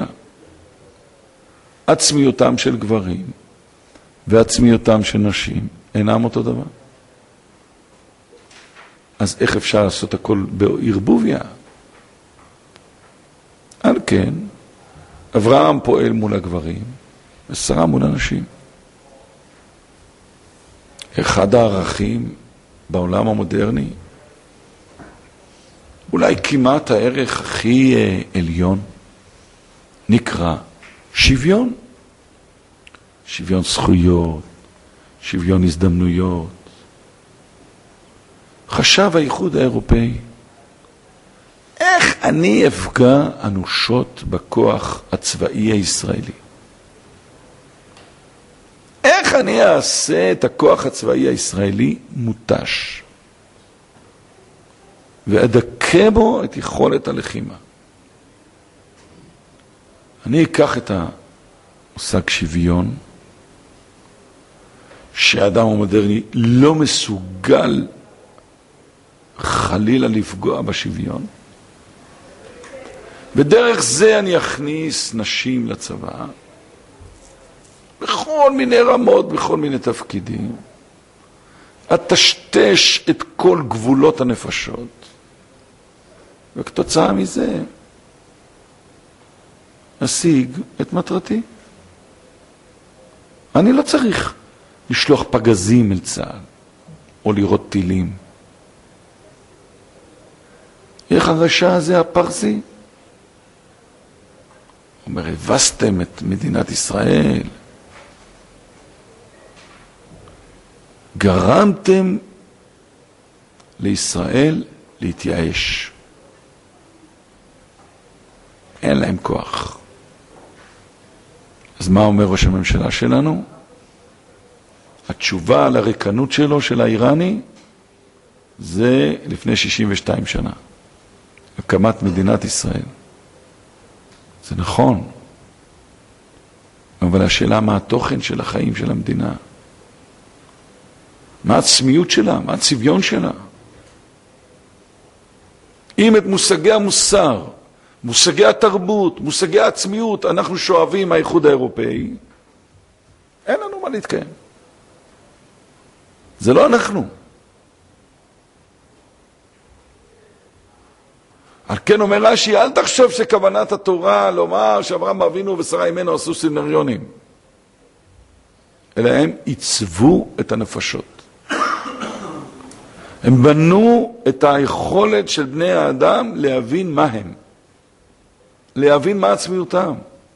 עצמיותם של גברים ועצמיותם של נשים אינם אותו דבר. אז איך אפשר לעשות הכל בערבוביה? על כן, אברהם פועל מול הגברים ושרה מול הנשים. אחד הערכים בעולם המודרני, אולי כמעט הערך הכי עליון, נקרא שוויון. שוויון זכויות, שוויון הזדמנויות. חשב האיחוד האירופאי, איך אני אפגע אנושות בכוח הצבאי הישראלי? איך אני אעשה את הכוח הצבאי הישראלי מוטש? ואדכא בו את יכולת הלחימה. אני אקח את המושג שוויון, שהאדם המודרני לא מסוגל חלילה לפגוע בשוויון, ודרך זה אני אכניס נשים לצבא, בכל מיני רמות, בכל מיני תפקידים, אטשטש את כל גבולות הנפשות, וכתוצאה מזה אשיג את מטרתי. אני לא צריך לשלוח פגזים אל צה"ל, או לראות טילים. איך הרשע הזה הפרסי? הוא אומר, הבסתם את מדינת ישראל, גרמתם לישראל להתייאש. אין להם כוח. אז מה אומר ראש הממשלה שלנו? התשובה על הריקנות שלו, של האיראני, זה לפני שישים ושתיים שנה. הקמת מדינת ישראל. זה נכון. אבל השאלה מה התוכן של החיים של המדינה? מה העצמיות שלה? מה הצביון שלה? אם את מושגי המוסר, מושגי התרבות, מושגי העצמיות, אנחנו שואבים מהאיחוד האירופאי, אין לנו מה להתקיים. זה לא אנחנו. על כן אומר רש"י, אל תחשוב שכוונת התורה לומר שאברהם אבינו ושרה אימנו עשו סמינריונים. אלא הם עיצבו את הנפשות. הם בנו את היכולת של בני האדם להבין מה הם. להבין מה עצמיותם.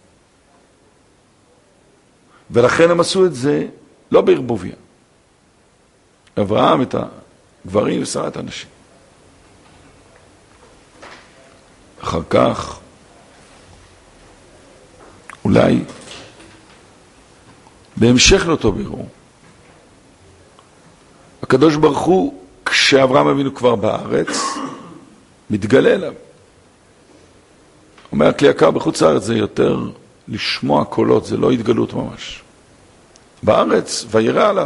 ולכן הם עשו את זה לא בערבוביה. אברהם את הגברים ושרת הנשים. אחר כך, אולי בהמשך לאותו בירור, הקדוש ברוך הוא, כשאברהם אבינו כבר בארץ, מתגלה אליו. אומר כלי יקר בחוץ לארץ זה יותר לשמוע קולות, זה לא התגלות ממש. בארץ, וירא עליו.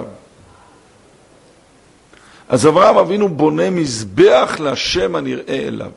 אז אברהם אבינו בונה מזבח להשם הנראה אליו.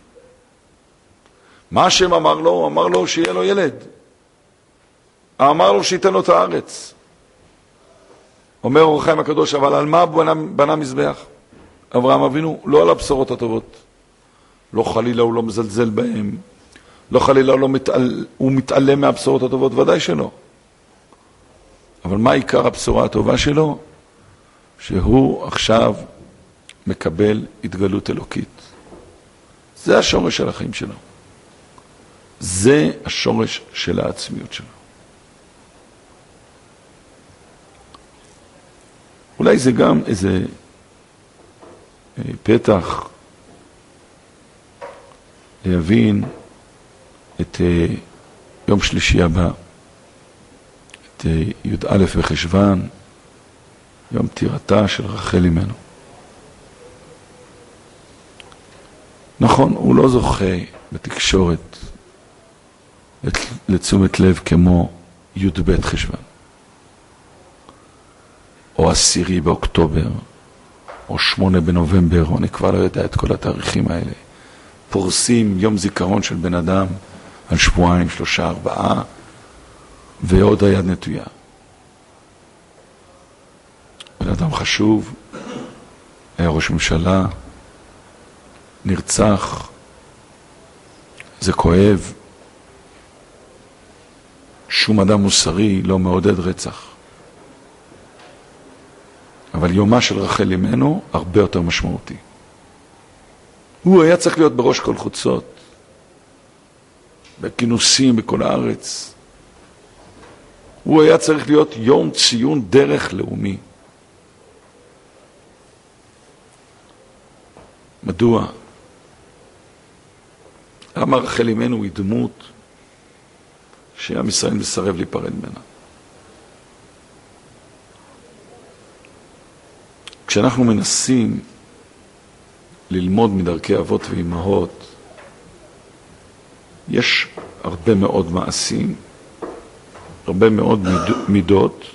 מה השם אמר לו? הוא אמר לו שיהיה לו ילד. אמר לו שייתן לו את הארץ. אומר אור החיים הקדוש, אבל על מה בנה, בנה מזבח? אברהם אבינו לא על הבשורות הטובות. לא חלילה הוא לא מזלזל בהם. לא חלילה הוא, לא מתעל... הוא מתעלם מהבשורות הטובות, ודאי שלא. אבל מה עיקר הבשורה הטובה שלו? שהוא עכשיו מקבל התגלות אלוקית. זה השורש של החיים שלו. זה השורש של העצמיות שלו. אולי זה גם איזה פתח להבין את יום שלישי הבא, את י"א בחשוון, יום פטירתה של רחל אמנו. נכון, הוא לא זוכה בתקשורת לתשומת לב כמו י"ב חשוון, או עשירי באוקטובר, או שמונה בנובמבר, או אני כבר לא יודע את כל התאריכים האלה. פורסים יום זיכרון של בן אדם על שבועיים, שלושה, ארבעה, ועוד היד נטויה. בן אדם חשוב, היה ראש ממשלה, נרצח, זה כואב. שום אדם מוסרי לא מעודד רצח. אבל יומה של רחל אמנו הרבה יותר משמעותי. הוא היה צריך להיות בראש כל חוצות, בכינוסים בכל הארץ. הוא היה צריך להיות יום ציון דרך לאומי. מדוע? למה רחל אמנו היא דמות שעם ישראל מסרב להיפרד ממנה? כשאנחנו מנסים ללמוד מדרכי אבות ואימהות, יש הרבה מאוד מעשים, הרבה מאוד מידות,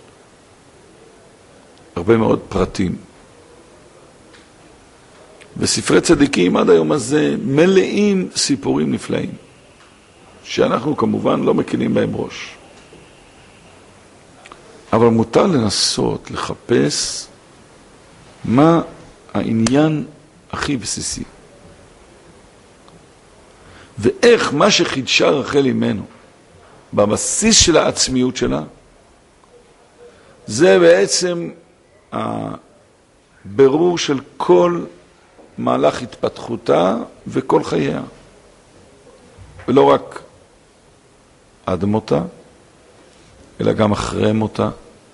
הרבה מאוד פרטים. וספרי צדיקים עד היום הזה מלאים סיפורים נפלאים, שאנחנו כמובן לא מקינים בהם ראש. אבל מותר לנסות לחפש מה העניין הכי בסיסי. ואיך מה שחידשה רחל אמנו בבסיס של העצמיות שלה, זה בעצם הבירור של כל מהלך התפתחותה וכל חייה. ולא רק עד מותה, אלא גם אחרי מותה.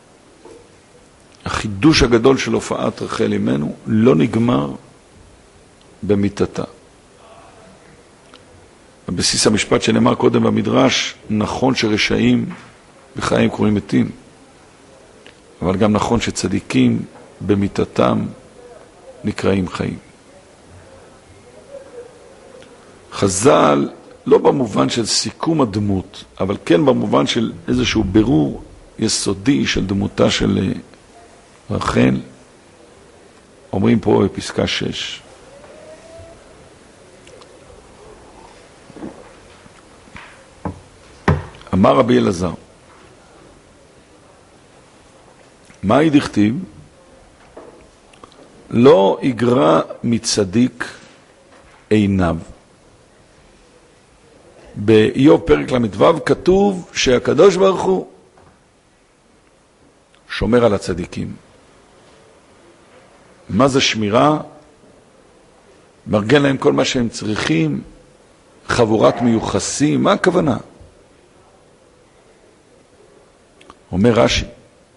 החידוש הגדול של הופעת רחל אמנו לא נגמר במיטתה. בבסיס המשפט שנאמר קודם במדרש, נכון שרשעים בחיים קוראים מתים, אבל גם נכון שצדיקים במיטתם נקראים חיים. חז"ל, לא במובן של סיכום הדמות, אבל כן במובן של איזשהו בירור יסודי של דמותה של רחל, אומרים פה בפסקה שש. אמר רבי אלעזר, מה היא דכתיב? לא יגרע מצדיק עיניו. באיוב פרק למדוו כתוב שהקדוש ברוך הוא שומר על הצדיקים. מה זה שמירה? מרגן להם כל מה שהם צריכים, חבורת מיוחסים, מה הכוונה? אומר רש"י,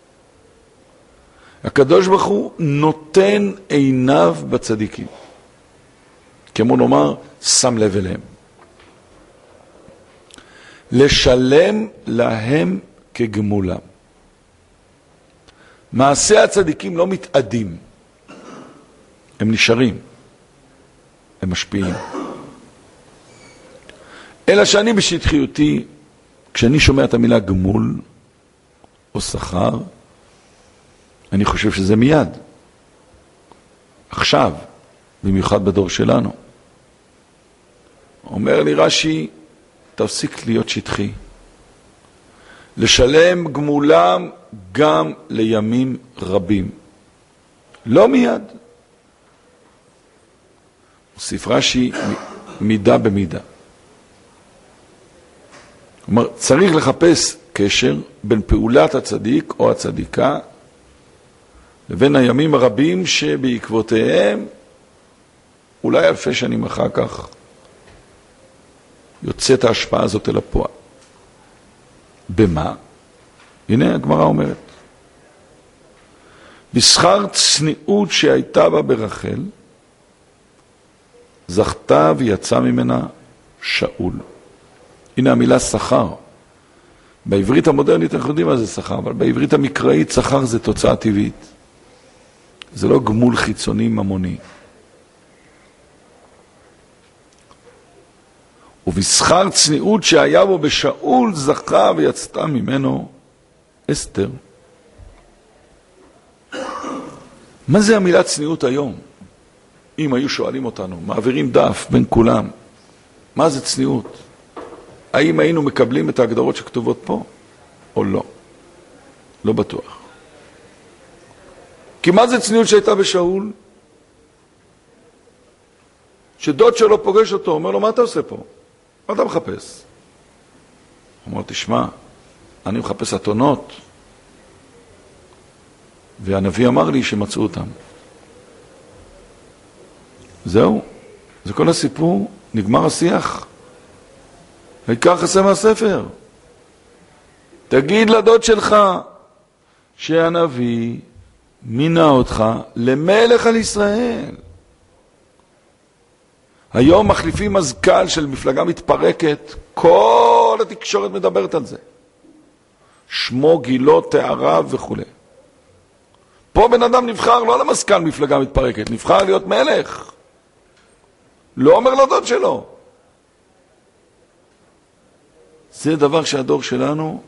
הקדוש ברוך הוא נותן עיניו בצדיקים, כמו נאמר, שם לב אליהם. לשלם להם כגמולם. מעשי הצדיקים לא מתאדים, הם נשארים, הם משפיעים. אלא שאני בשטחיותי, כשאני שומע את המילה גמול או שכר, אני חושב שזה מיד. עכשיו, במיוחד בדור שלנו. אומר לי רש"י, תפסיק להיות שטחי. לשלם גמולם גם לימים רבים. לא מיד. הוסיף רש"י, מידה במידה. כלומר, צריך לחפש קשר בין פעולת הצדיק או הצדיקה לבין הימים הרבים שבעקבותיהם, אולי אלפי שנים אחר כך, יוצאת ההשפעה הזאת אל הפועל. במה? הנה הגמרא אומרת. בשכר צניעות שהייתה בה ברחל, זכתה ויצא ממנה שאול. הנה המילה שכר. בעברית המודרנית אנחנו יודעים מה זה שכר, אבל בעברית המקראית שכר זה תוצאה טבעית. זה לא גמול חיצוני ממוני. ובשכר צניעות שהיה בו בשאול זכה ויצאה ממנו אסתר. מה זה המילה צניעות היום? אם היו שואלים אותנו, מעבירים דף בין כולם, מה זה צניעות? האם היינו מקבלים את ההגדרות שכתובות פה או לא? לא בטוח. כי מה זה צניעות שהייתה בשאול? שדוד שלו פוגש אותו, אומר לו, מה אתה עושה פה? מה אתה מחפש? הוא אומר, תשמע, אני מחפש אתונות, והנביא אמר לי שמצאו אותם. זהו, זה כל הסיפור, נגמר השיח. העיקר חסר מהספר. תגיד לדוד שלך שהנביא מינה אותך למלך על ישראל. היום מחליפים מזכ"ל של מפלגה מתפרקת, כל התקשורת מדברת על זה. שמו, גילו, תאריו וכו'. פה בן אדם נבחר לא למזכ"ל מפלגה מתפרקת, נבחר להיות מלך. לא אומר לדוד שלו. זה דבר שהדור שלנו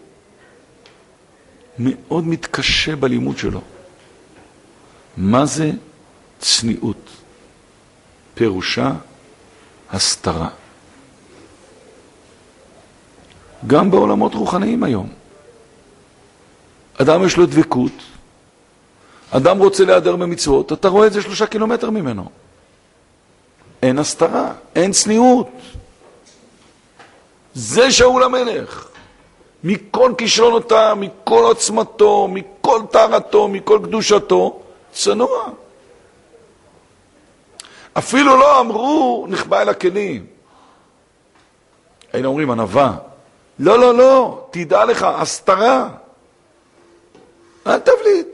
מאוד מתקשה בלימוד שלו. מה זה צניעות? פירושה הסתרה. גם בעולמות רוחניים היום. אדם יש לו דבקות, אדם רוצה להיעדר במצוות, אתה רואה את זה שלושה קילומטר ממנו. אין הסתרה, אין צניעות. זה שאול המלך. מכל כישרונותיו, מכל עוצמתו, מכל טהרתו, מכל קדושתו, צנוע. אפילו לא אמרו, נחבא אל הכלים. היינו אומרים, ענווה. לא, לא, לא, תדע לך, הסתרה. אל תבליט.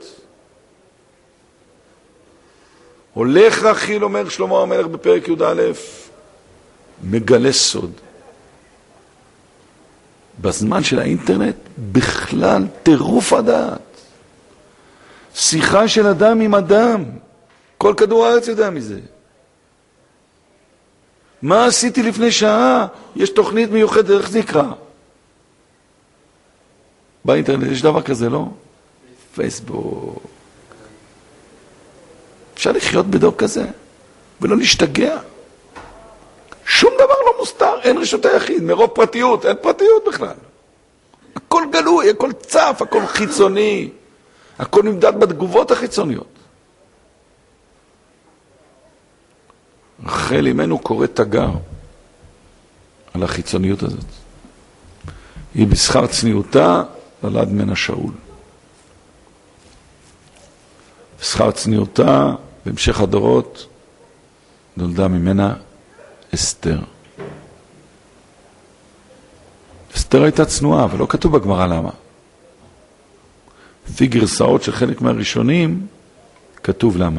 הולך רכיל, אומר שלמה המלך בפרק י"א, מגלה סוד. בזמן של האינטרנט, בכלל טירוף הדעת. שיחה של אדם עם אדם. כל כדור הארץ יודע מזה. מה עשיתי לפני שעה? יש תוכנית מיוחדת, איך זה נקרא? באינטרנט יש דבר כזה, לא? פייסבוק. אפשר לחיות בדור כזה, ולא להשתגע. שום דבר לא מוסתר, אין רשות היחיד, מרוב פרטיות, אין פרטיות בכלל. הכל גלוי, הכל צף, הכל חיצוני, הכל נמדד בתגובות החיצוניות. רחל אמנו קורא תגר על החיצוניות הזאת. היא בשכר צניעותה, ולד ממנה שאול. שכר צניעותה, בהמשך הדורות, נולדה ממנה אסתר. אסתר הייתה צנועה, אבל לא כתוב בגמרא למה. לפי גרסאות של חלק מהראשונים, כתוב למה.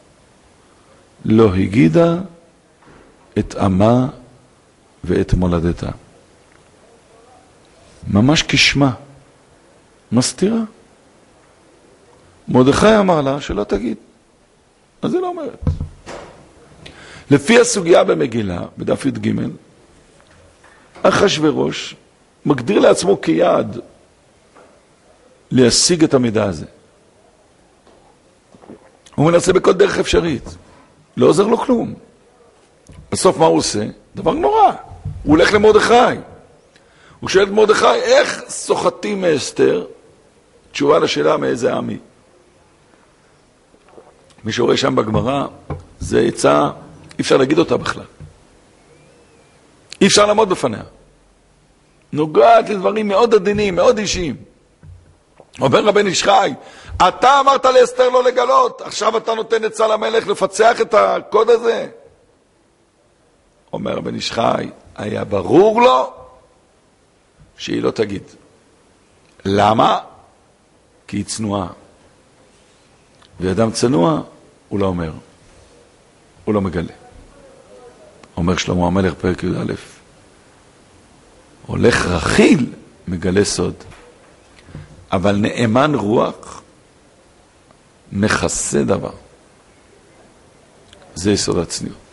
לא הגידה את עמה ואת מולדתה. ממש כשמה. מסתירה. מרדכי אמר לה שלא תגיד. אז היא לא אומרת. לפי הסוגיה במגילה, בדף י"ג, אחשוורוש מגדיר לעצמו כיעד להשיג את המידע הזה. הוא מנסה בכל דרך אפשרית. לא עוזר לו כלום. בסוף מה הוא עושה? דבר נורא. הוא הולך למרדכי. הוא שואל את מרדכי, איך סוחטים מאסתר? תשובה לשאלה מאיזה עם היא. מי שרואה שם בגמרא, זה עצה, אי אפשר להגיד אותה בכלל. אי אפשר לעמוד בפניה. נוגעת לדברים מאוד עדינים, מאוד אישיים. אומר רבן איש חי, אתה אמרת לאסתר לא לגלות, עכשיו אתה נותן עצה למלך לפצח את הקוד הזה? אומר רבן איש חי, היה ברור לו שהיא לא תגיד. למה? כי היא צנועה. ואדם צנוע, הוא לא אומר. הוא לא מגלה. אומר שלמה המלך פרק י"א, הולך רכיל, מגלה סוד. אבל נאמן רוח, מכסה דבר. זה יסוד הצניעות.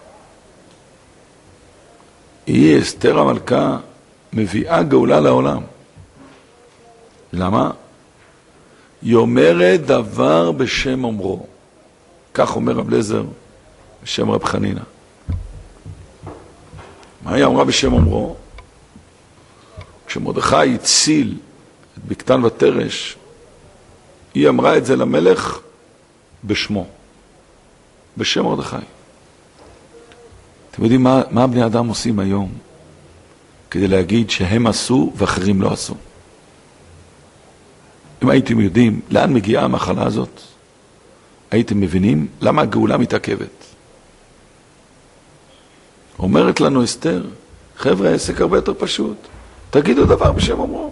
היא אסתר המלכה מביאה גאולה לעולם. למה? היא אומרת דבר בשם אומרו. כך אומר רב אליעזר בשם רב חנינה. מה היא אמרה בשם אומרו? כשמרדכי הציל את בקתן ותרש, היא אמרה את זה למלך בשמו, בשם מרדכי. אתם יודעים מה, מה בני אדם עושים היום כדי להגיד שהם עשו ואחרים לא עשו? אם הייתם יודעים לאן מגיעה המחלה הזאת, הייתם מבינים למה הגאולה מתעכבת. אומרת לנו אסתר, חבר'ה, העסק הרבה יותר פשוט. תגידו דבר בשם אומרו.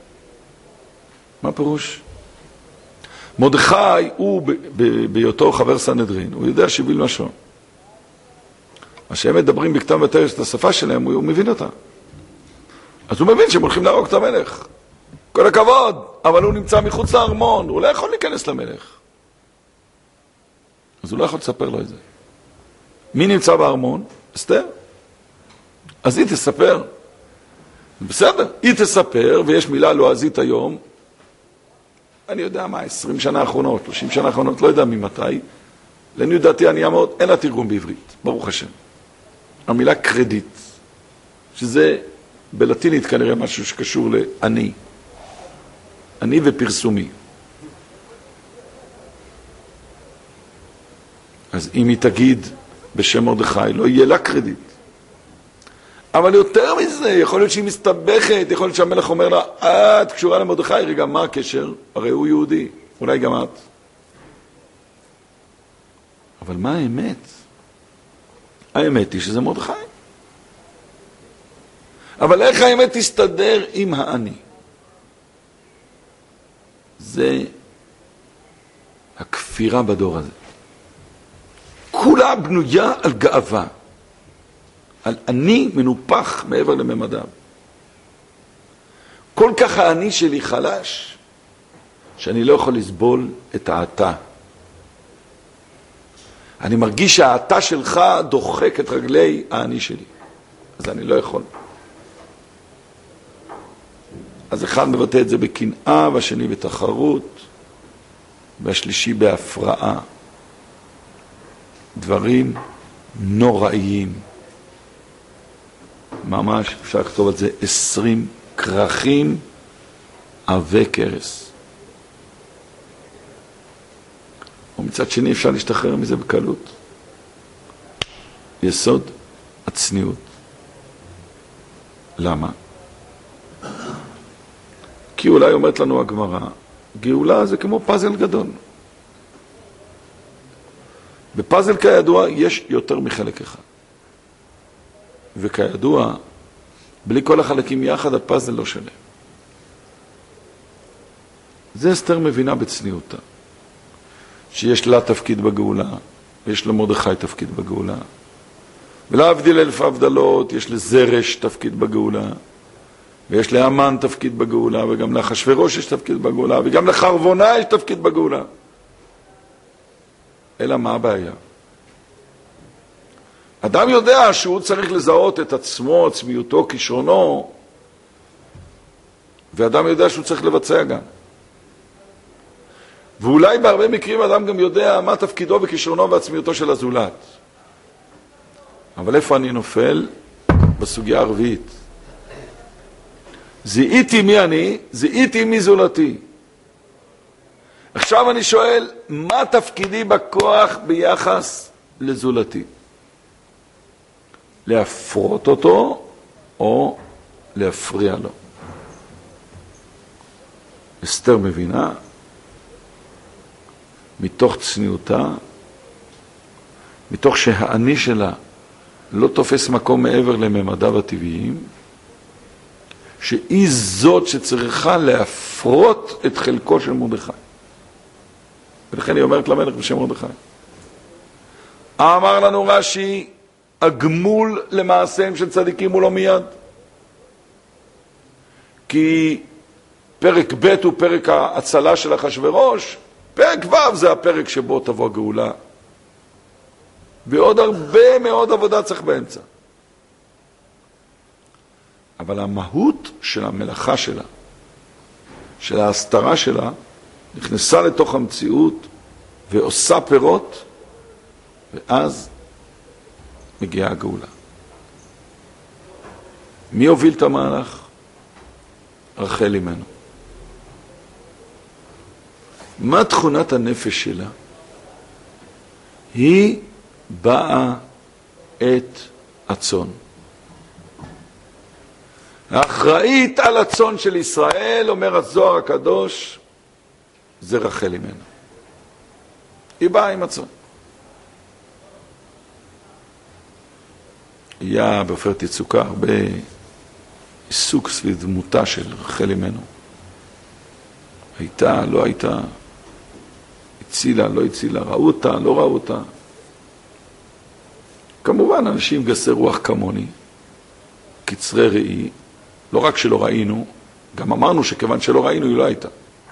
מה פירוש? מרדכי הוא בהיותו חבר סנהדרין, הוא יודע שבעים לשון. מה שהם מדברים בכתב ותרש את השפה שלהם, הוא מבין אותה. אז הוא מבין שהם הולכים להרוג את המלך. כל הכבוד, אבל הוא נמצא מחוץ לארמון, הוא לא יכול להיכנס למלך. אז הוא לא יכול לספר לו את זה. מי נמצא בארמון? אסתר. אז היא תספר. בסדר, היא תספר, ויש מילה לועזית היום, אני יודע מה, עשרים שנה האחרונות, שלושים שנה האחרונות, לא יודע ממתי, לעניות דעתי ענייה מאוד, אין לה תרגום בעברית, ברוך השם. המילה קרדיט, שזה בלטינית כנראה משהו שקשור לעני. אני ופרסומי. אז אם היא תגיד בשם מרדכי, לא יהיה לה קרדיט. אבל יותר מזה, יכול להיות שהיא מסתבכת, יכול להיות שהמלך אומר לה, את קשורה למרדכי, רגע, מה הקשר? הרי הוא יהודי, אולי גם את. אבל מה האמת? האמת היא שזה מרדכי. אבל איך האמת תסתדר עם העני? זה הכפירה בדור הזה. כולה בנויה על גאווה. על אני מנופח מעבר לממדיו. כל כך העני שלי חלש, שאני לא יכול לסבול את העתה. אני מרגיש שהעתה שלך דוחק את רגלי העני שלי. אז אני לא יכול. אז אחד מבטא את זה בקנאה, והשני בתחרות, והשלישי בהפרעה. דברים נוראיים. ממש אפשר לכתוב על זה עשרים כרכים עבי קרס. ומצד שני אפשר להשתחרר מזה בקלות. יסוד הצניעות. למה? כי אולי אומרת לנו הגמרא, גאולה זה כמו פאזל גדול. בפאזל כידוע יש יותר מחלק אחד. וכידוע, בלי כל החלקים יחד, הפאזל לא שלם. זה אסתר מבינה בצניעותה. שיש לה תפקיד בגאולה, ויש למרדכי תפקיד בגאולה. ולהבדיל אלף הבדלות, יש לזרש תפקיד בגאולה, ויש להמן תפקיד בגאולה, וגם לאחשוורוש יש תפקיד בגאולה, וגם לחרבונה יש תפקיד בגאולה. אלא מה הבעיה? אדם יודע שהוא צריך לזהות את עצמו, עצמיותו, כישרונו, ואדם יודע שהוא צריך לבצע גם. ואולי בהרבה מקרים אדם גם יודע מה תפקידו וכישרונו ועצמיותו של הזולת. אבל איפה אני נופל? בסוגיה הרביעית. זיהיתי מי אני, זיהיתי מי זולתי. עכשיו אני שואל, מה תפקידי בכוח ביחס לזולתי? להפרות אותו או להפריע לו? אסתר מבינה, מתוך צניעותה, מתוך שהאני שלה לא תופס מקום מעבר לממדיו הטבעיים, שהיא זאת שצריכה להפרות את חלקו של מרדכי. ולכן היא אומרת למלך בשם מרדכי. אמר לנו רש"י, הגמול למעשיהם של צדיקים הוא לא מיד. כי פרק ב' הוא פרק ההצלה של אחשוורוש, פרק ו' זה הפרק שבו תבוא הגאולה. ועוד הרבה מאוד עבודה צריך באמצע. אבל המהות של המלאכה שלה, של ההסתרה שלה, נכנסה לתוך המציאות ועושה פירות, ואז מגיעה הגאולה. מי הוביל את המהלך? רחל אמנו. מה תכונת הנפש שלה? היא באה את הצאן. האחראית על הצאן של ישראל, אומר הזוהר הקדוש, זה רחל אמנו. היא באה עם הצאן. היה בעופרת יצוקה הרבה עיסוק סביב דמותה של רחל אמנו. הייתה, לא הייתה, הצילה, לא הצילה, ראו אותה, לא ראו אותה. כמובן, אנשים גסי רוח כמוני, קצרי ראי, לא רק שלא ראינו, גם אמרנו שכיוון שלא ראינו, היא לא הייתה.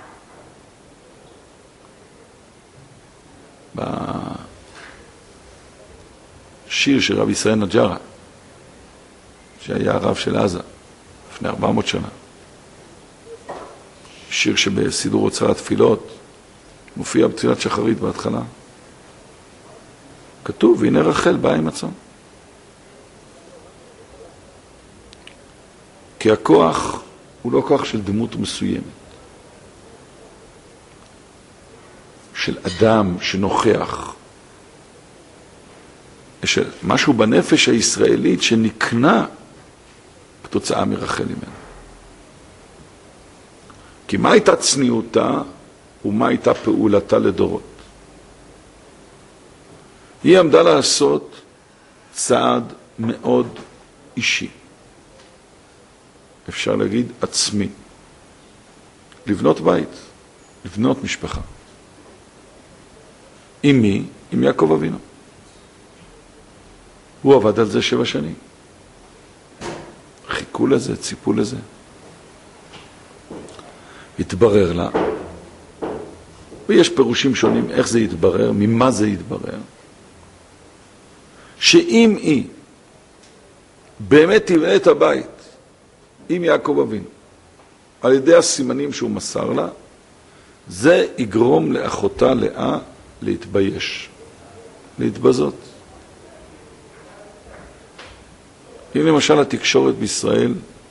בשיר של רב ישראל נג'רה, שהיה הרב של עזה, לפני ארבע מאות שנה, שיר שבסידור אוצר התפילות, מופיע בתפילת שחרית בהתחלה, כתוב, והנה רחל באה עם הצאן. כי הכוח הוא לא כוח של דמות מסוימת, של אדם שנוכח, של משהו בנפש הישראלית שנקנה כתוצאה מרחל אמנו. כי מה הייתה צניעותה ומה הייתה פעולתה לדורות? היא עמדה לעשות צעד מאוד אישי. אפשר להגיד עצמי. לבנות בית, לבנות משפחה. עם מי? עם יעקב אבינו. הוא עבד על זה שבע שנים. חיכו לזה, ציפו לזה. התברר לה, ויש פירושים שונים איך זה יתברר, ממה זה יתברר, שאם היא באמת תבנה את הבית עם יעקב אבינו, על ידי הסימנים שהוא מסר לה, זה יגרום לאחותה לאה להתבייש, להתבזות. אם למשל התקשורת בישראל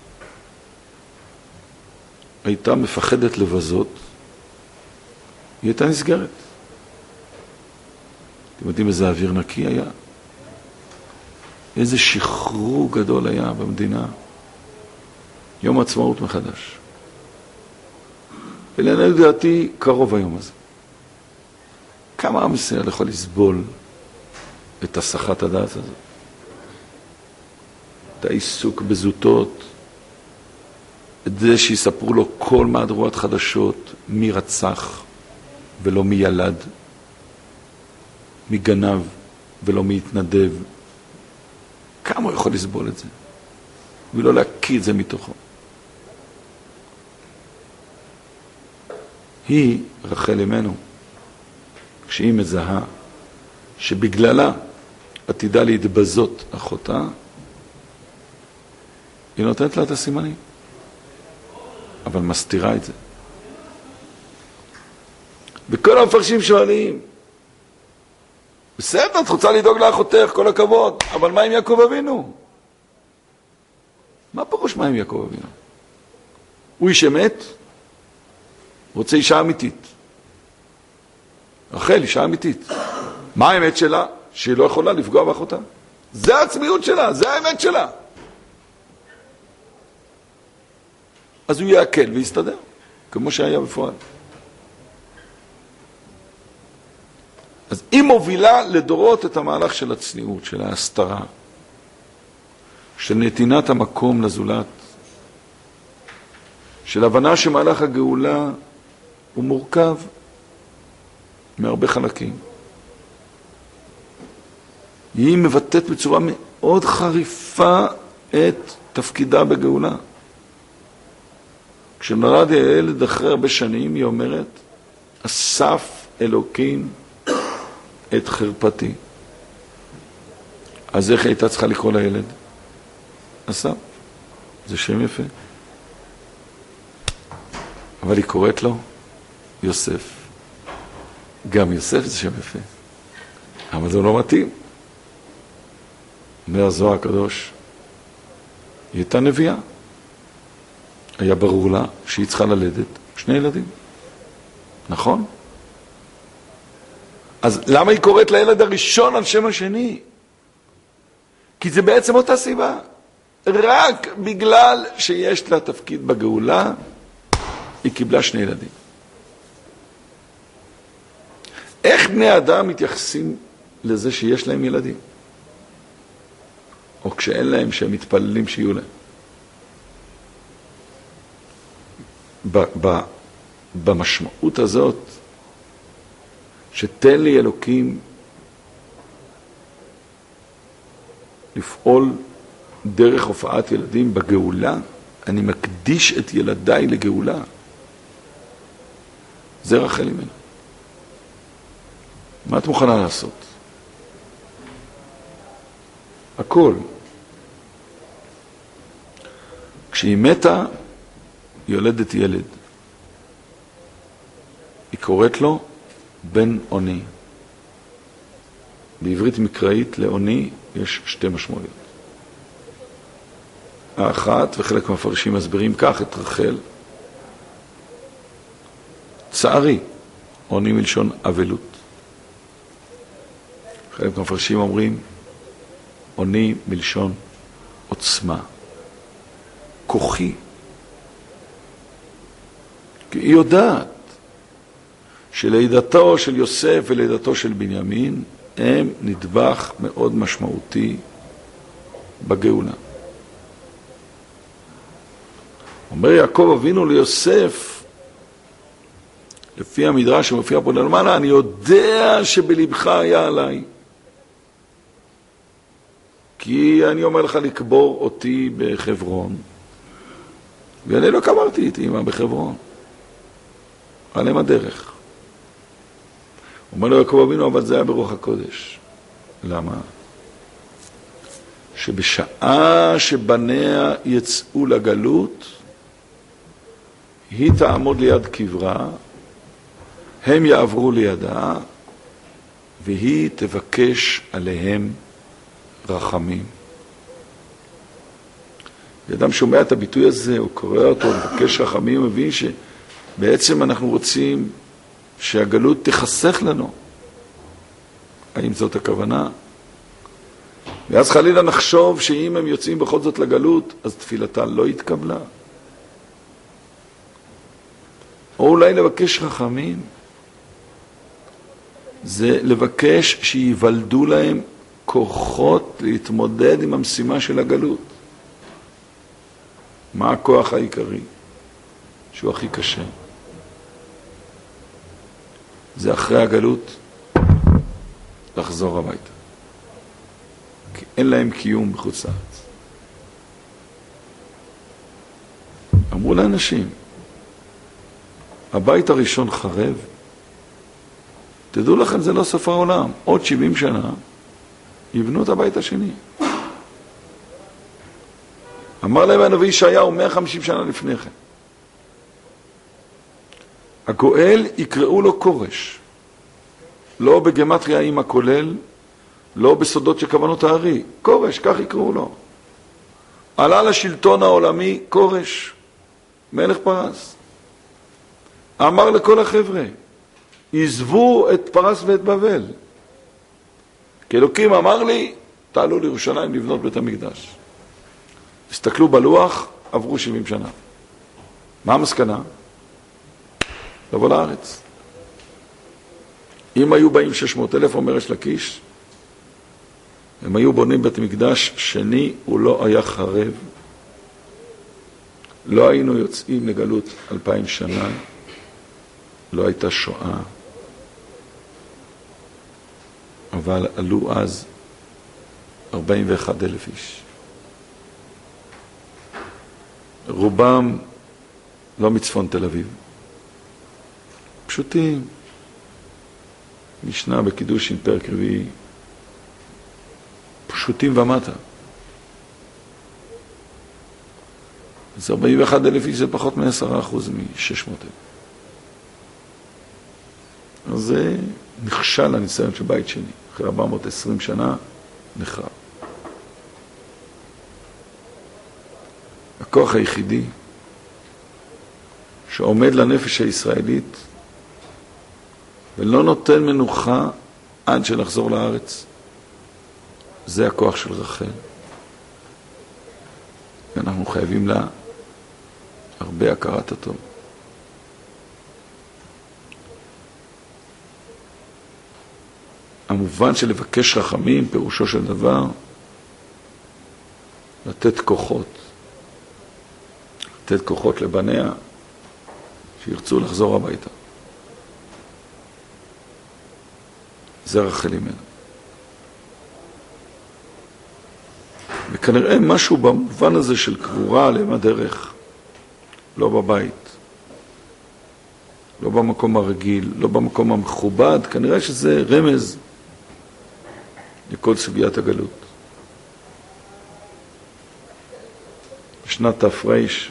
הייתה מפחדת לבזות, היא הייתה נסגרת. אתם יודעים איזה אוויר נקי היה? איזה שחרור גדול היה במדינה. יום העצמאות מחדש. ולעניות דעתי קרוב היום הזה. כמה עם ישראל יכול לסבול את הסחת הדעת הזאת. את העיסוק בזוטות, את זה שיספרו לו כל מהדורת חדשות, מי רצח ולא מי ילד, מי גנב ולא מי התנדב. כמה הוא יכול לסבול את זה? ולא להקיא את זה מתוכו. היא, רחל אמנו, כשהיא מזהה שבגללה עתידה להתבזות אחותה, היא נותנת לה את הסימנים, אבל מסתירה את זה. וכל המפרשים שואלים, בסדר, את רוצה לדאוג לאחותך, כל הכבוד, אבל מה עם יעקב אבינו? מה פירוש מה עם יעקב אבינו? הוא איש אמת, רוצה אישה אמיתית. רחל, אישה אמיתית. מה האמת שלה? שהיא לא יכולה לפגוע באחותה. זה העצמיות שלה, זה האמת שלה. אז הוא יעכל ויסתדר, כמו שהיה בפועל. אז היא מובילה לדורות את המהלך של הצניעות, של ההסתרה, של נתינת המקום לזולת, של הבנה שמהלך הגאולה הוא מורכב מהרבה חלקים. היא מבטאת בצורה מאוד חריפה את תפקידה בגאולה. כשנולד הילד אחרי הרבה שנים, היא אומרת, אסף אלוקים את חרפתי. אז איך הייתה צריכה לקרוא לילד? אסף. זה שם יפה. אבל היא קוראת לו יוסף. גם יוסף זה שם יפה. אבל זה לא מתאים. אומר הזוהר הקדוש, היא הייתה נביאה. היה ברור לה שהיא צריכה ללדת שני ילדים. נכון? אז למה היא קוראת לילד הראשון על שם השני? כי זה בעצם אותה סיבה. רק בגלל שיש לה תפקיד בגאולה, היא קיבלה שני ילדים. איך בני אדם מתייחסים לזה שיש להם ילדים? או כשאין להם, שהם מתפללים שיהיו להם. ב- ב- במשמעות הזאת, שתן לי אלוקים לפעול דרך הופעת ילדים בגאולה, אני מקדיש את ילדיי לגאולה. זה רחל אמנו. מה את מוכנה לעשות? הכל. כשהיא מתה, היא יולדת ילד. היא קוראת לו בן עוני. בעברית מקראית לעוני יש שתי משמעויות. האחת, וחלק מהפרשים מסבירים כך את רחל, צערי, עוני מלשון אבלות. חלק מהפרשים אומרים, עוני מלשון עוצמה, כוחי. כי היא יודעת שלידתו של יוסף ולידתו של בנימין הם נדבך מאוד משמעותי בגאולה. אומר יעקב אבינו ליוסף, לפי המדרש שמופיע פה למעלה, אני יודע שבלבך היה עליי. כי אני אומר לך לקבור אותי בחברון, ואני לא קברתי את אמא בחברון. עליהם הדרך. אומר לו יעקב אבינו, אבל זה היה ברוח הקודש. למה? שבשעה שבניה יצאו לגלות, היא תעמוד ליד קברה, הם יעברו לידה, והיא תבקש עליהם רחמים. ואדם שומע את הביטוי הזה, הוא קורא אותו, מבקש רחמים, הוא מבין שבעצם אנחנו רוצים שהגלות תחסך לנו. האם זאת הכוונה? ואז חלילה נחשוב שאם הם יוצאים בכל זאת לגלות, אז תפילתה לא התקבלה. או אולי לבקש רחמים, זה לבקש שיוולדו להם כוחות להתמודד עם המשימה של הגלות. מה הכוח העיקרי? שהוא הכי קשה. זה אחרי הגלות לחזור הביתה. כי אין להם קיום בחוץ לארץ. אמרו לאנשים, הבית הראשון חרב, תדעו לכם, זה לא סוף העולם. עוד שבעים שנה יבנו את הבית השני. אמר להם הנביא ישעיהו מאה וחמישים שנה לפני כן. הגואל יקראו לו קורש. לא בגמטריה עם הכולל, לא בסודות של כוונות הארי. קורש, כך יקראו לו. עלה לשלטון העולמי קורש, מלך פרס. אמר לכל החבר'ה, עזבו את פרס ואת בבל. כי אלוקים אמר לי, תעלו לירושלים לבנות בית המקדש. הסתכלו בלוח, עברו שבעים שנה. מה המסקנה? לבוא לארץ. אם היו באים שש מאות אלף, אומר יש לקיש, הם היו בונים בית מקדש שני, הוא לא היה חרב. לא היינו יוצאים לגלות אלפיים שנה, לא הייתה שואה. אבל עלו אז ארבעים ואחד אלף איש. רובם לא מצפון תל אביב. פשוטים. משנה בקידוש עם פרק רביעי. פשוטים ומטה. אז ארבעים ואחד אלף איש זה פחות מ-עשרה אחוז מ-שש מאות אלף. אז זה נכשל הניסיון של בית שני. אחרי ארבע מאות ועשרים שנה נחרב. הכוח היחידי שעומד לנפש הישראלית ולא נותן מנוחה עד שנחזור לארץ, זה הכוח של רחל. ואנחנו חייבים לה הרבה הכרת הטוב. המובן של לבקש רחמים, פירושו של דבר, לתת כוחות. לתת כוחות לבניה, שירצו לחזור הביתה. זה רחל אימנו. וכנראה משהו במובן הזה של קבורה עליהם הדרך, לא בבית, לא במקום הרגיל, לא במקום המכובד, כנראה שזה רמז לכל סוגיית הגלות. בשנת תפרש,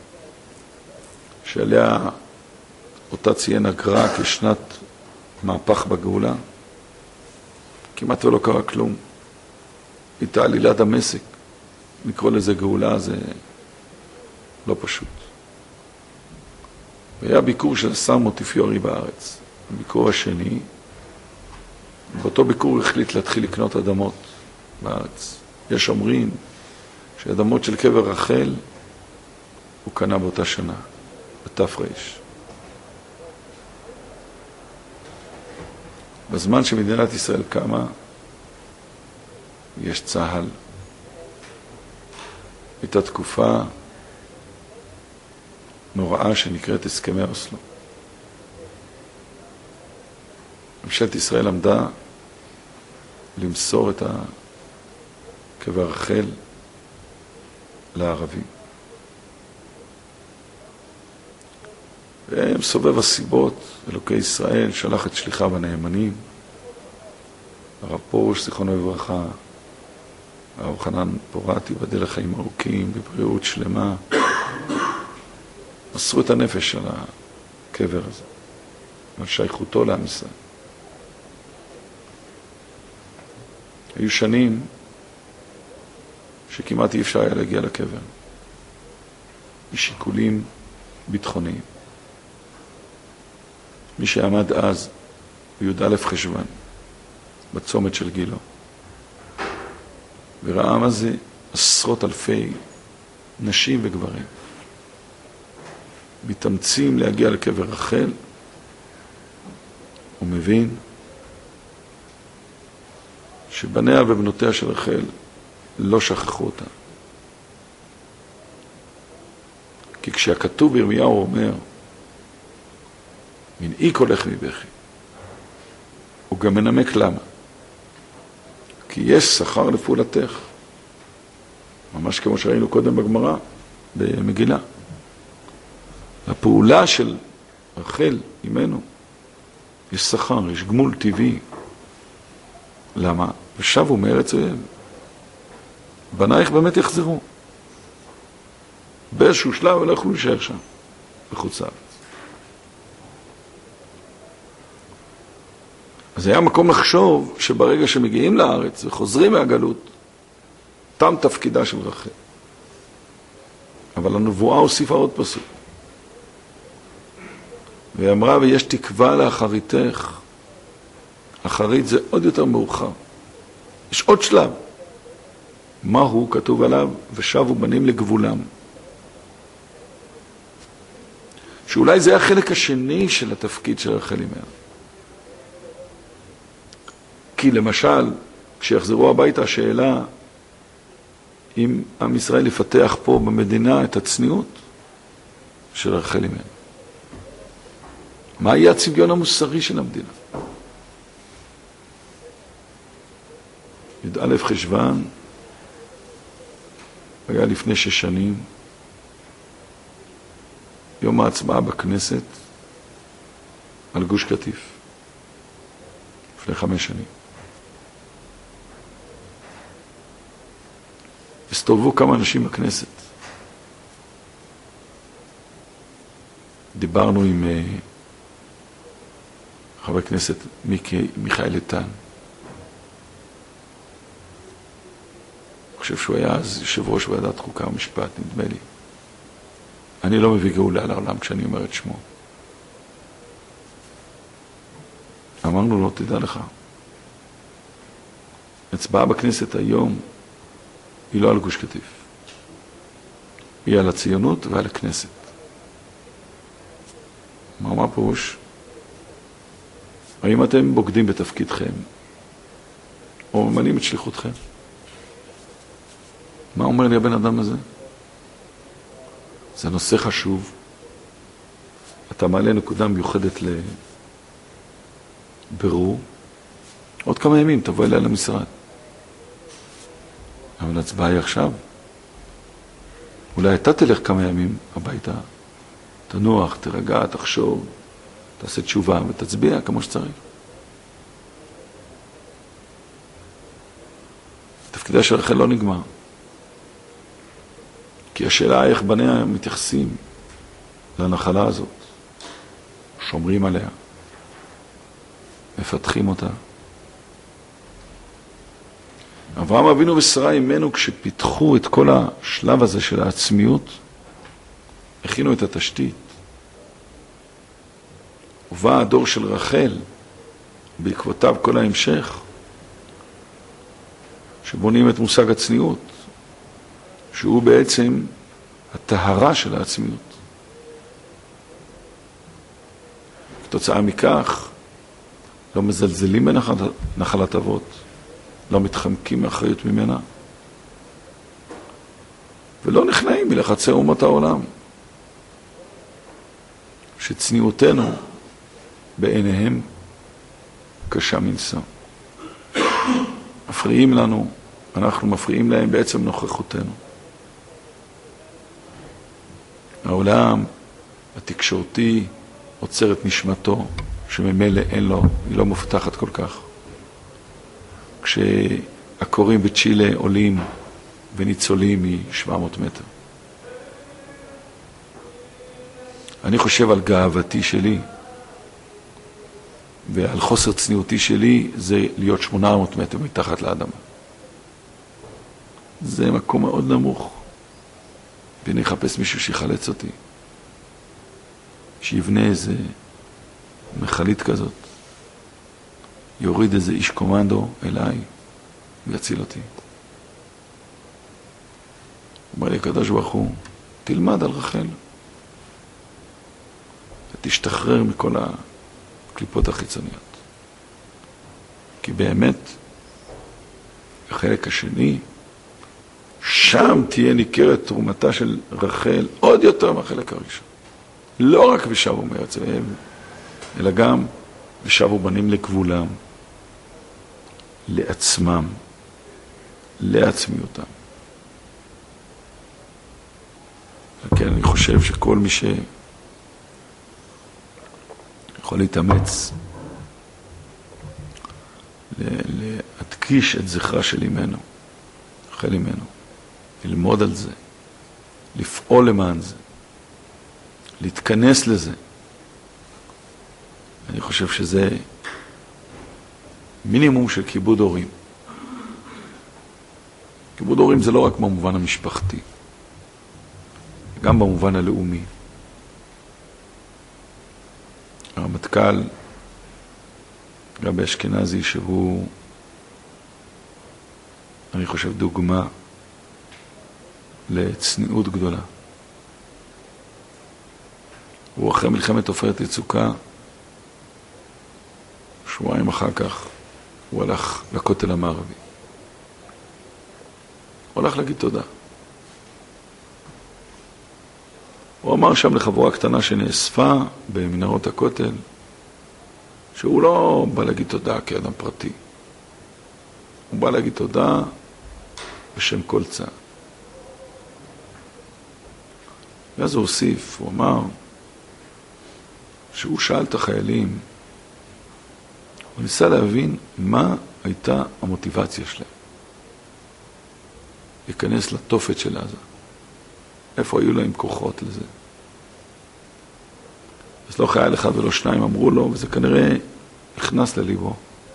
שעליה אותה ציין הגר"א כשנת מהפך בגאולה, כמעט ולא קרה כלום. הייתה עלילת דמשק. לקרוא לזה גאולה זה לא פשוט. והיה ביקור של השר מוטיפיורי בארץ. הביקור השני, באותו ביקור החליט להתחיל לקנות אדמות בארץ. יש אומרים שאדמות של קבר רחל הוא קנה באותה שנה, בתפרש. בזמן שמדינת ישראל קמה, יש צהל. הייתה תקופה נוראה שנקראת הסכמי אוסלו. ממשלת ישראל עמדה למסור את קבר רחל לערבים. ומסובב הסיבות, אלוקי ישראל שלח את שליחיו הנאמנים, הרב פרוש, זיכרונו לברכה, הרב חנן פורטי, בדל לחיים ארוכים, בבריאות שלמה, מסרו את הנפש על הקבר הזה, על שייכותו לעם ישראל. היו שנים שכמעט אי אפשר היה להגיע לקבר, משיקולים ביטחוניים. מי שעמד אז בי"א חשוון, בצומת של גילו, וראה מה זה עשרות אלפי נשים וגברים מתאמצים להגיע לקבר רחל, הוא מבין שבניה ובנותיה של רחל לא שכחו אותה. כי כשהכתוב בירמיהו אומר, מנעי קולך מבכי, הוא גם מנמק למה. כי יש שכר לפעולתך. ממש כמו שראינו קודם בגמרא, במגילה. הפעולה של רחל, אימנו, יש שכר, יש גמול טבעי. למה? ושבו מארץ אויב. בנייך באמת יחזרו. באיזשהו שלב לא יכולו להישאר שם, בחוץ לארץ. אז היה מקום לחשוב שברגע שמגיעים לארץ וחוזרים מהגלות, תם תפקידה של רחל. אבל הנבואה הוסיפה עוד פסוק. והיא אמרה, ויש תקווה לאחריתך. אחרית זה עוד יותר מאוחר. יש עוד שלב. מהו כתוב עליו? ושבו בנים לגבולם. שאולי זה החלק השני של התפקיד של רחל אימנו. כי למשל, כשיחזרו הביתה, השאלה אם עם ישראל יפתח פה במדינה את הצניעות של רחל אימנו. מה יהיה הצביון המוסרי של המדינה? י"א חשוון היה לפני שש שנים, יום ההצבעה בכנסת על גוש קטיף, לפני חמש שנים. הסתובבו כמה אנשים בכנסת. דיברנו עם uh, חבר הכנסת מיקי, מיכאל איתן. אני חושב שהוא היה אז יושב ראש ועדת חוקה ומשפט, נדמה לי. אני לא מביא גאולה לעולם כשאני אומר את שמו. אמרנו לו, תדע לך, הצבעה בכנסת היום היא לא על גוש קטיף. היא על הציונות ועל הכנסת. מה מה פירוש? האם אתם בוגדים בתפקידכם או ממלאים את שליחותכם? מה אומר לי הבן אדם הזה? זה נושא חשוב. אתה מעלה נקודה מיוחדת לבירור. עוד כמה ימים תבוא אליה למשרד. אבל הצבעה היא עכשיו. אולי אתה תלך כמה ימים הביתה, תנוח, תרגע, תחשוב, תעשה תשובה ותצביע כמו שצריך. תפקידה של רחל לא נגמר. כי השאלה איך בניה מתייחסים לנחלה הזאת, שומרים עליה, מפתחים אותה. אברהם אבינו ושרה אימנו, כשפיתחו את כל השלב הזה של העצמיות, הכינו את התשתית. ובא הדור של רחל, בעקבותיו כל ההמשך, שבונים את מושג הצניעות, שהוא בעצם הטהרה של העצמיות. כתוצאה מכך, לא מזלזלים בנחלת אבות, לא מתחמקים מאחריות ממנה, ולא נכנעים מלחצי אומות העולם. שצניעותנו בעיניהם קשה מנשוא. מפריעים לנו, אנחנו מפריעים להם בעצם נוכחותנו. העולם התקשורתי עוצר את נשמתו, שממילא אין לו, היא לא מפותחת כל כך. כשהקוראים בצ'ילה עולים וניצולים מ-שבע מאות מטר. אני חושב על גאוותי שלי, ועל חוסר צניעותי שלי, זה להיות שמונה מאות מטר מתחת לאדמה. זה מקום מאוד נמוך. ואני אחפש מישהו שיחלץ אותי. שיבנה איזה מחלית כזאת. יוריד איזה איש קומנדו אליי, ויציל אותי. אומר לי הקדוש ברוך הוא, תלמד על רחל. ותשתחרר מכל הקליפות החיצוניות. כי באמת, החלק השני, שם תהיה ניכרת תרומתה של רחל עוד יותר מהחלק הראשון. לא רק ושבו מארצם, אלא גם ושבו בנים לגבולם, לעצמם, לעצמיותם. כן, אני חושב שכל מי שיכול להתאמץ להדגיש את זכרה של אמנו, רחל אמנו, ללמוד על זה, לפעול למען זה, להתכנס לזה. אני חושב שזה מינימום של כיבוד הורים. כיבוד הורים זה לא רק במובן המשפחתי, גם במובן הלאומי. הרמטכ"ל, גבי אשכנזי, שהוא, אני חושב, דוגמה לצניעות גדולה. הוא אחרי מלחמת עופרת יצוקה, שבועיים אחר כך, הוא הלך לכותל המערבי. הוא הלך להגיד תודה. הוא אמר שם לחבורה קטנה שנאספה במנהרות הכותל, שהוא לא בא להגיד תודה כאדם פרטי. הוא בא להגיד תודה בשם כל צה"ל. ואז הוא הוסיף, הוא אמר, שהוא שאל את החיילים, הוא ניסה להבין מה הייתה המוטיבציה שלהם. להיכנס לתופת של עזה. איפה היו להם כוחות לזה? אז לא חייל אחד ולא שניים אמרו לו, וזה כנראה נכנס לליבו.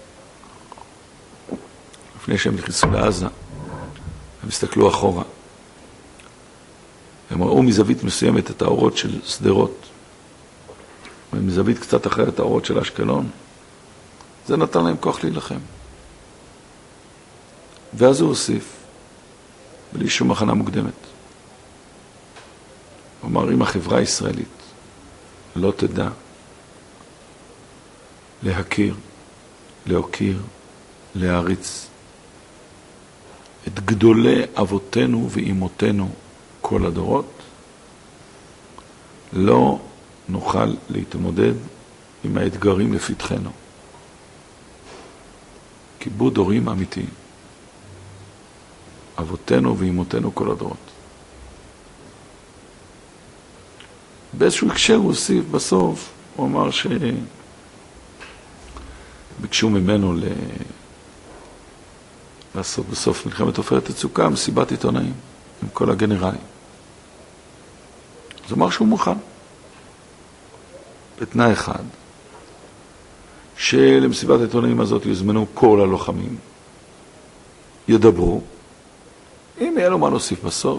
לפני שהם נכנסו לעזה, הם הסתכלו אחורה. הם ראו מזווית מסוימת את האורות של סדרות, ומזווית קצת אחרת את האורות של אשקלון. זה נתן להם כוח להילחם. ואז הוא הוסיף, בלי שום הכנה מוקדמת. הוא אמר, אם החברה הישראלית לא תדע להכיר, להוקיר, להעריץ את גדולי אבותינו ואימותינו כל הדורות, לא נוכל להתמודד עם האתגרים לפתחנו. כיבוד הורים אמיתיים. אבותינו ואימותינו כל הדורות. באיזשהו הקשר הוא הוסיף בסוף, הוא אמר שביקשו ממנו ל... לעשות בסוף מלחמת עופרת יצוקה מסיבת עיתונאים עם כל הגנרלים. אז הוא אמר שהוא מוכן. בתנאי אחד, שלמסיבת העיתונאים הזאת יוזמנו כל הלוחמים, ידברו, אם יהיה לו מה להוסיף בסוף,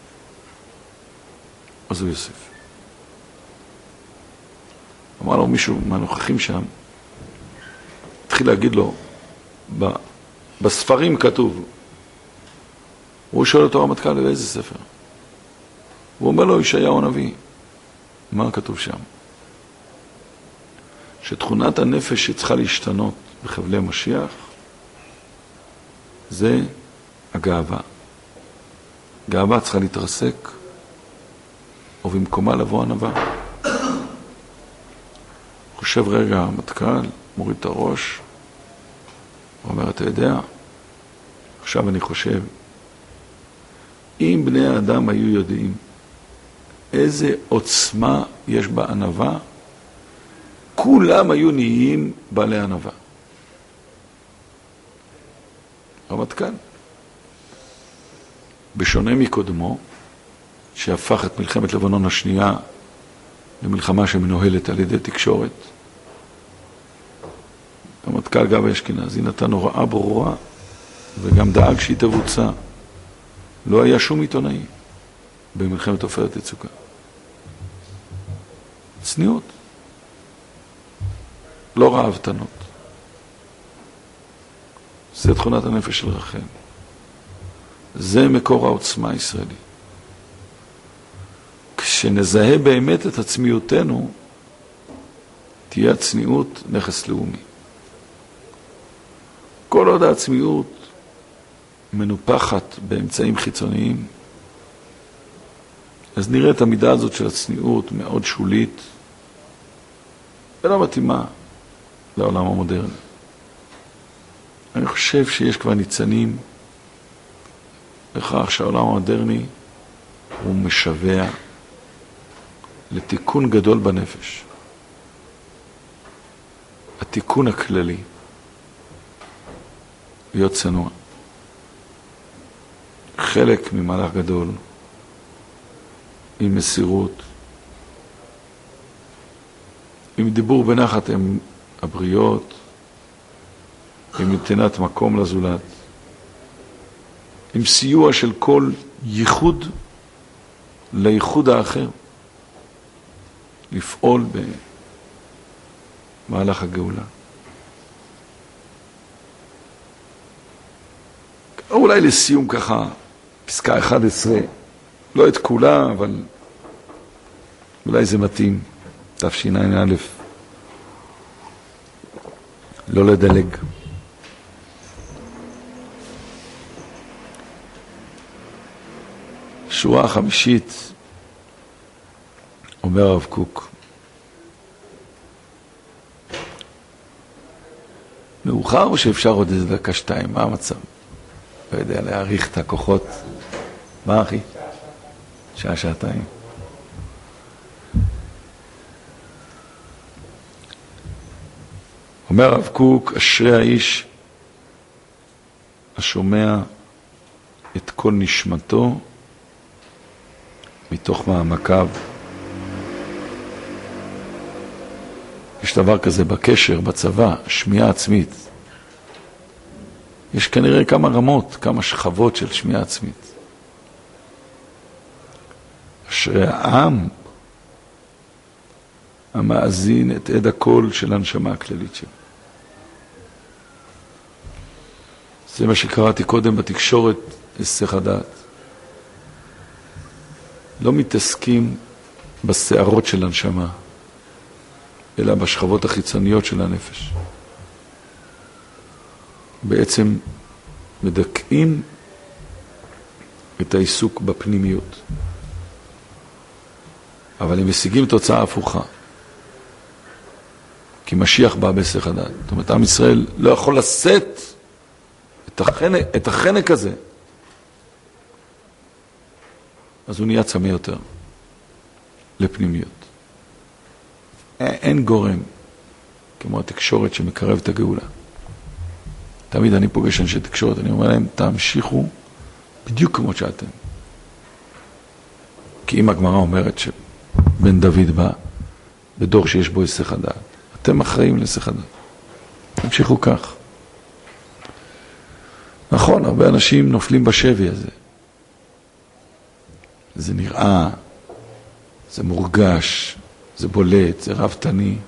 אז הוא יוסיף. אמר לו מישהו מהנוכחים שם, התחיל להגיד לו, ב, בספרים כתוב, הוא שואל אותו הרמטכ"ל באיזה ספר? הוא אומר לו, ישעיהו הנביא, מה כתוב שם? שתכונת הנפש שצריכה להשתנות בחבלי משיח, זה הגאווה. גאווה צריכה להתרסק, ובמקומה לבוא ענווה. חושב רגע, המטכ"ל, מוריד את הראש, הוא אומר, אתה יודע, עכשיו אני חושב, אם בני האדם היו יודעים איזה עוצמה יש בענווה, כולם היו נהיים בעלי ענווה. המטכ"ל, בשונה מקודמו, שהפך את מלחמת לבנון השנייה למלחמה שמנוהלת על ידי תקשורת, המטכ"ל גבי אשכנזי נתן הוראה ברורה וגם דאג שהיא תבוצע. לא היה שום עיתונאי במלחמת עופרת יצוקה. צניעות. לא ראוותנות. זה תכונת הנפש של רחל. זה מקור העוצמה הישראלי. כשנזהה באמת את עצמיותנו, תהיה הצניעות נכס לאומי. כל עוד העצמיות מנופחת באמצעים חיצוניים, אז נראה את המידה הזאת של הצניעות מאוד שולית, ולא מתאימה לעולם המודרני. אני חושב שיש כבר ניצנים לכך שהעולם המודרני הוא משווה לתיקון גדול בנפש. התיקון הכללי, להיות צנוע. חלק ממהלך גדול, עם מסירות, עם דיבור בנחת עם הבריות, עם נתינת מקום לזולת, עם סיוע של כל ייחוד לייחוד האחר, לפעול במהלך הגאולה. אולי לסיום ככה, פסקה אחת עשרה, לא את כולה, אבל אולי זה מתאים, תשע"א, לא לדלג. שורה החמישית, אומר הרב קוק, מאוחר או שאפשר עוד איזה דקה שתיים? מה המצב? לא יודע, להעריך את הכוחות. מה אחי? שעה, שעתיים. אומר הרב קוק, אשרי האיש השומע את כל נשמתו מתוך מעמקיו. יש דבר כזה בקשר, בצבא, שמיעה עצמית. יש כנראה כמה רמות, כמה שכבות של שמיעה עצמית. אשרי העם המאזין את עד הקול של הנשמה הכללית שלו. זה מה שקראתי קודם בתקשורת, היסח הדעת. לא מתעסקים בשערות של הנשמה, אלא בשכבות החיצוניות של הנפש. בעצם מדכאים את העיסוק בפנימיות. אבל הם משיגים תוצאה הפוכה. כי משיח בא בהיסח הדעת. זאת אומרת, עם ישראל לא יכול לשאת את החנק, את החנק הזה. אז הוא נהיה צמא יותר לפנימיות. אין גורם כמו התקשורת שמקרב את הגאולה. תמיד אני פוגש אנשי תקשורת, אני אומר להם, תמשיכו בדיוק כמו שאתם. כי אם הגמרא אומרת שבן דוד בא בדור שיש בו היסח הדעת, אתם אחראים להיסח הדעת. תמשיכו כך. נכון, הרבה אנשים נופלים בשבי הזה. זה נראה, זה מורגש, זה בולט, זה רבתני.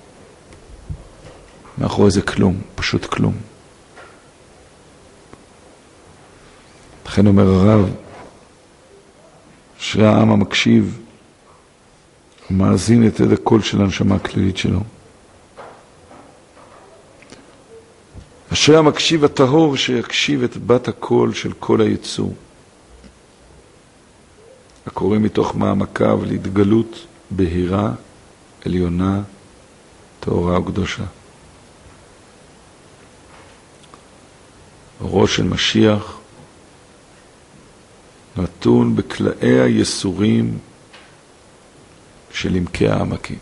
מאחורי זה כלום, פשוט כלום. לכן אומר הרב, שהעם המקשיב, מאזין את עד הקול של הנשמה הכללית שלו. אשרי המקשיב הטהור שיקשיב את בת הקול של כל היצור. הקורא מתוך מעמקיו להתגלות בהירה, עליונה, טהורה וקדושה. אורו של משיח נתון בכלאי היסורים של עמקי העמקים.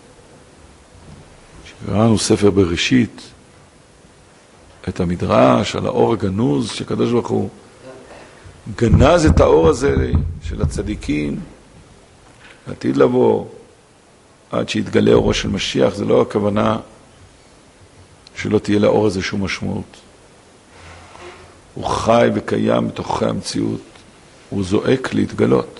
שקראנו ספר בראשית, את המדרש על האור הגנוז, שקדוש ברוך הוא גנז את האור הזה של הצדיקים, עתיד לבוא עד שיתגלה אורו של משיח. זה לא הכוונה שלא תהיה לאור הזה שום משמעות. הוא חי וקיים בתוכי המציאות, הוא זועק להתגלות.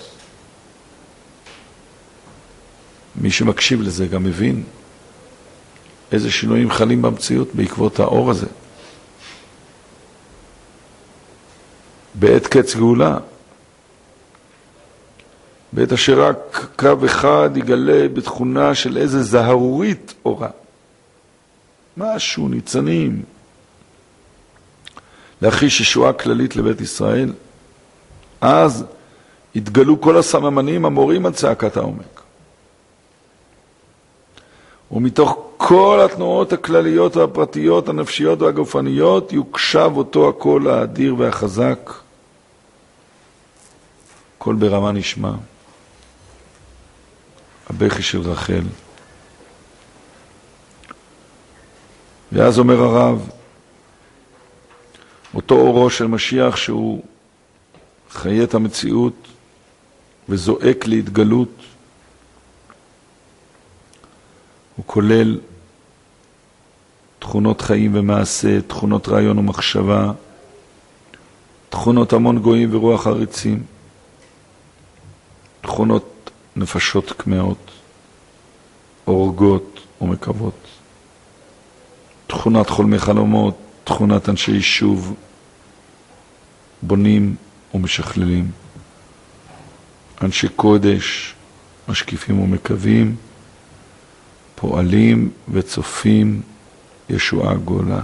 מי שמקשיב לזה גם מבין איזה שינויים חלים במציאות בעקבות האור הזה. בעת קץ גאולה, בעת אשר רק קו אחד יגלה בתכונה של איזה זהרורית אורה. משהו, ניצנים. להחיש ישועה כללית לבית ישראל, אז התגלו כל הסממנים המורים על צעקת העומק. ומתוך כל התנועות הכלליות והפרטיות, הנפשיות והגופניות, יוקשב אותו הקול האדיר והחזק. קול ברמה נשמע. הבכי של רחל. ואז אומר הרב, אותו אורו של משיח שהוא חי את המציאות וזועק להתגלות, הוא כולל תכונות חיים ומעשה, תכונות רעיון ומחשבה, תכונות המון גויים ורוח עריצים, תכונות נפשות כמאות, אורגות ומקוות, תכונת חולמי חלומות, תכונת אנשי יישוב, בונים ומשכללים, אנשי קודש, משקיפים ומקווים, פועלים וצופים ישועה גולה.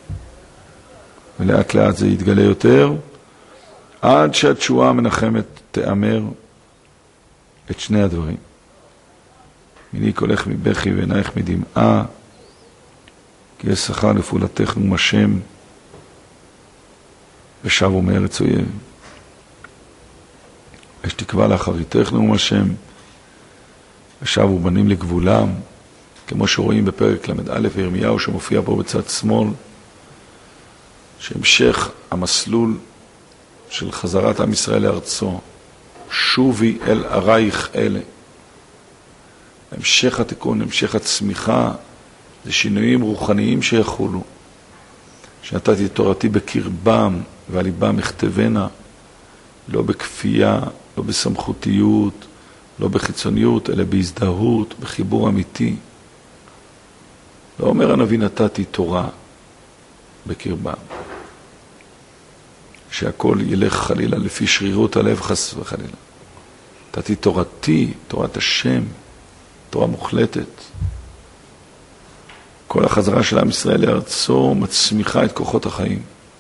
ולאט לאט זה יתגלה יותר, עד שהתשועה המנחמת תאמר את שני הדברים. מיני קולך מבכי ועינייך מדמעה, כי יש שכר לפעולתך נאום השם, ושבו מארץ אויב. יש תקווה לאחריתך נאום השם, ושבו בנים לגבולם, כמו שרואים בפרק למד א' ירמיהו שמופיע פה בצד שמאל, שהמשך המסלול של חזרת עם ישראל לארצו, שובי אל ערייך אלה. המשך התיקון, המשך הצמיחה, זה שינויים רוחניים שיחולו. שנתתי תורתי בקרבם ועל ליבם הכתבנה, לא בכפייה, לא בסמכותיות, לא בחיצוניות, אלא בהזדהות, בחיבור אמיתי. לא אומר הנביא נתתי תורה בקרבם. שהכל ילך חלילה לפי שרירות הלב חס וחלילה. נתתי תורתי, תורת השם, תורה מוחלטת. כל החזרה של עם ישראל לארצו מצמיחה את כוחות החיים.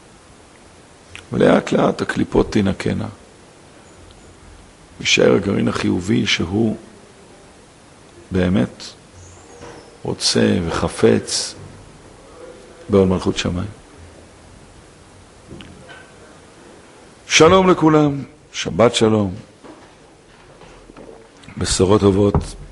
ולאט לאט הקליפות תנקנה. יישאר הגרעין החיובי שהוא באמת רוצה וחפץ בעול מלכות שמיים. שלום לכולם, שבת שלום, בשורות טובות.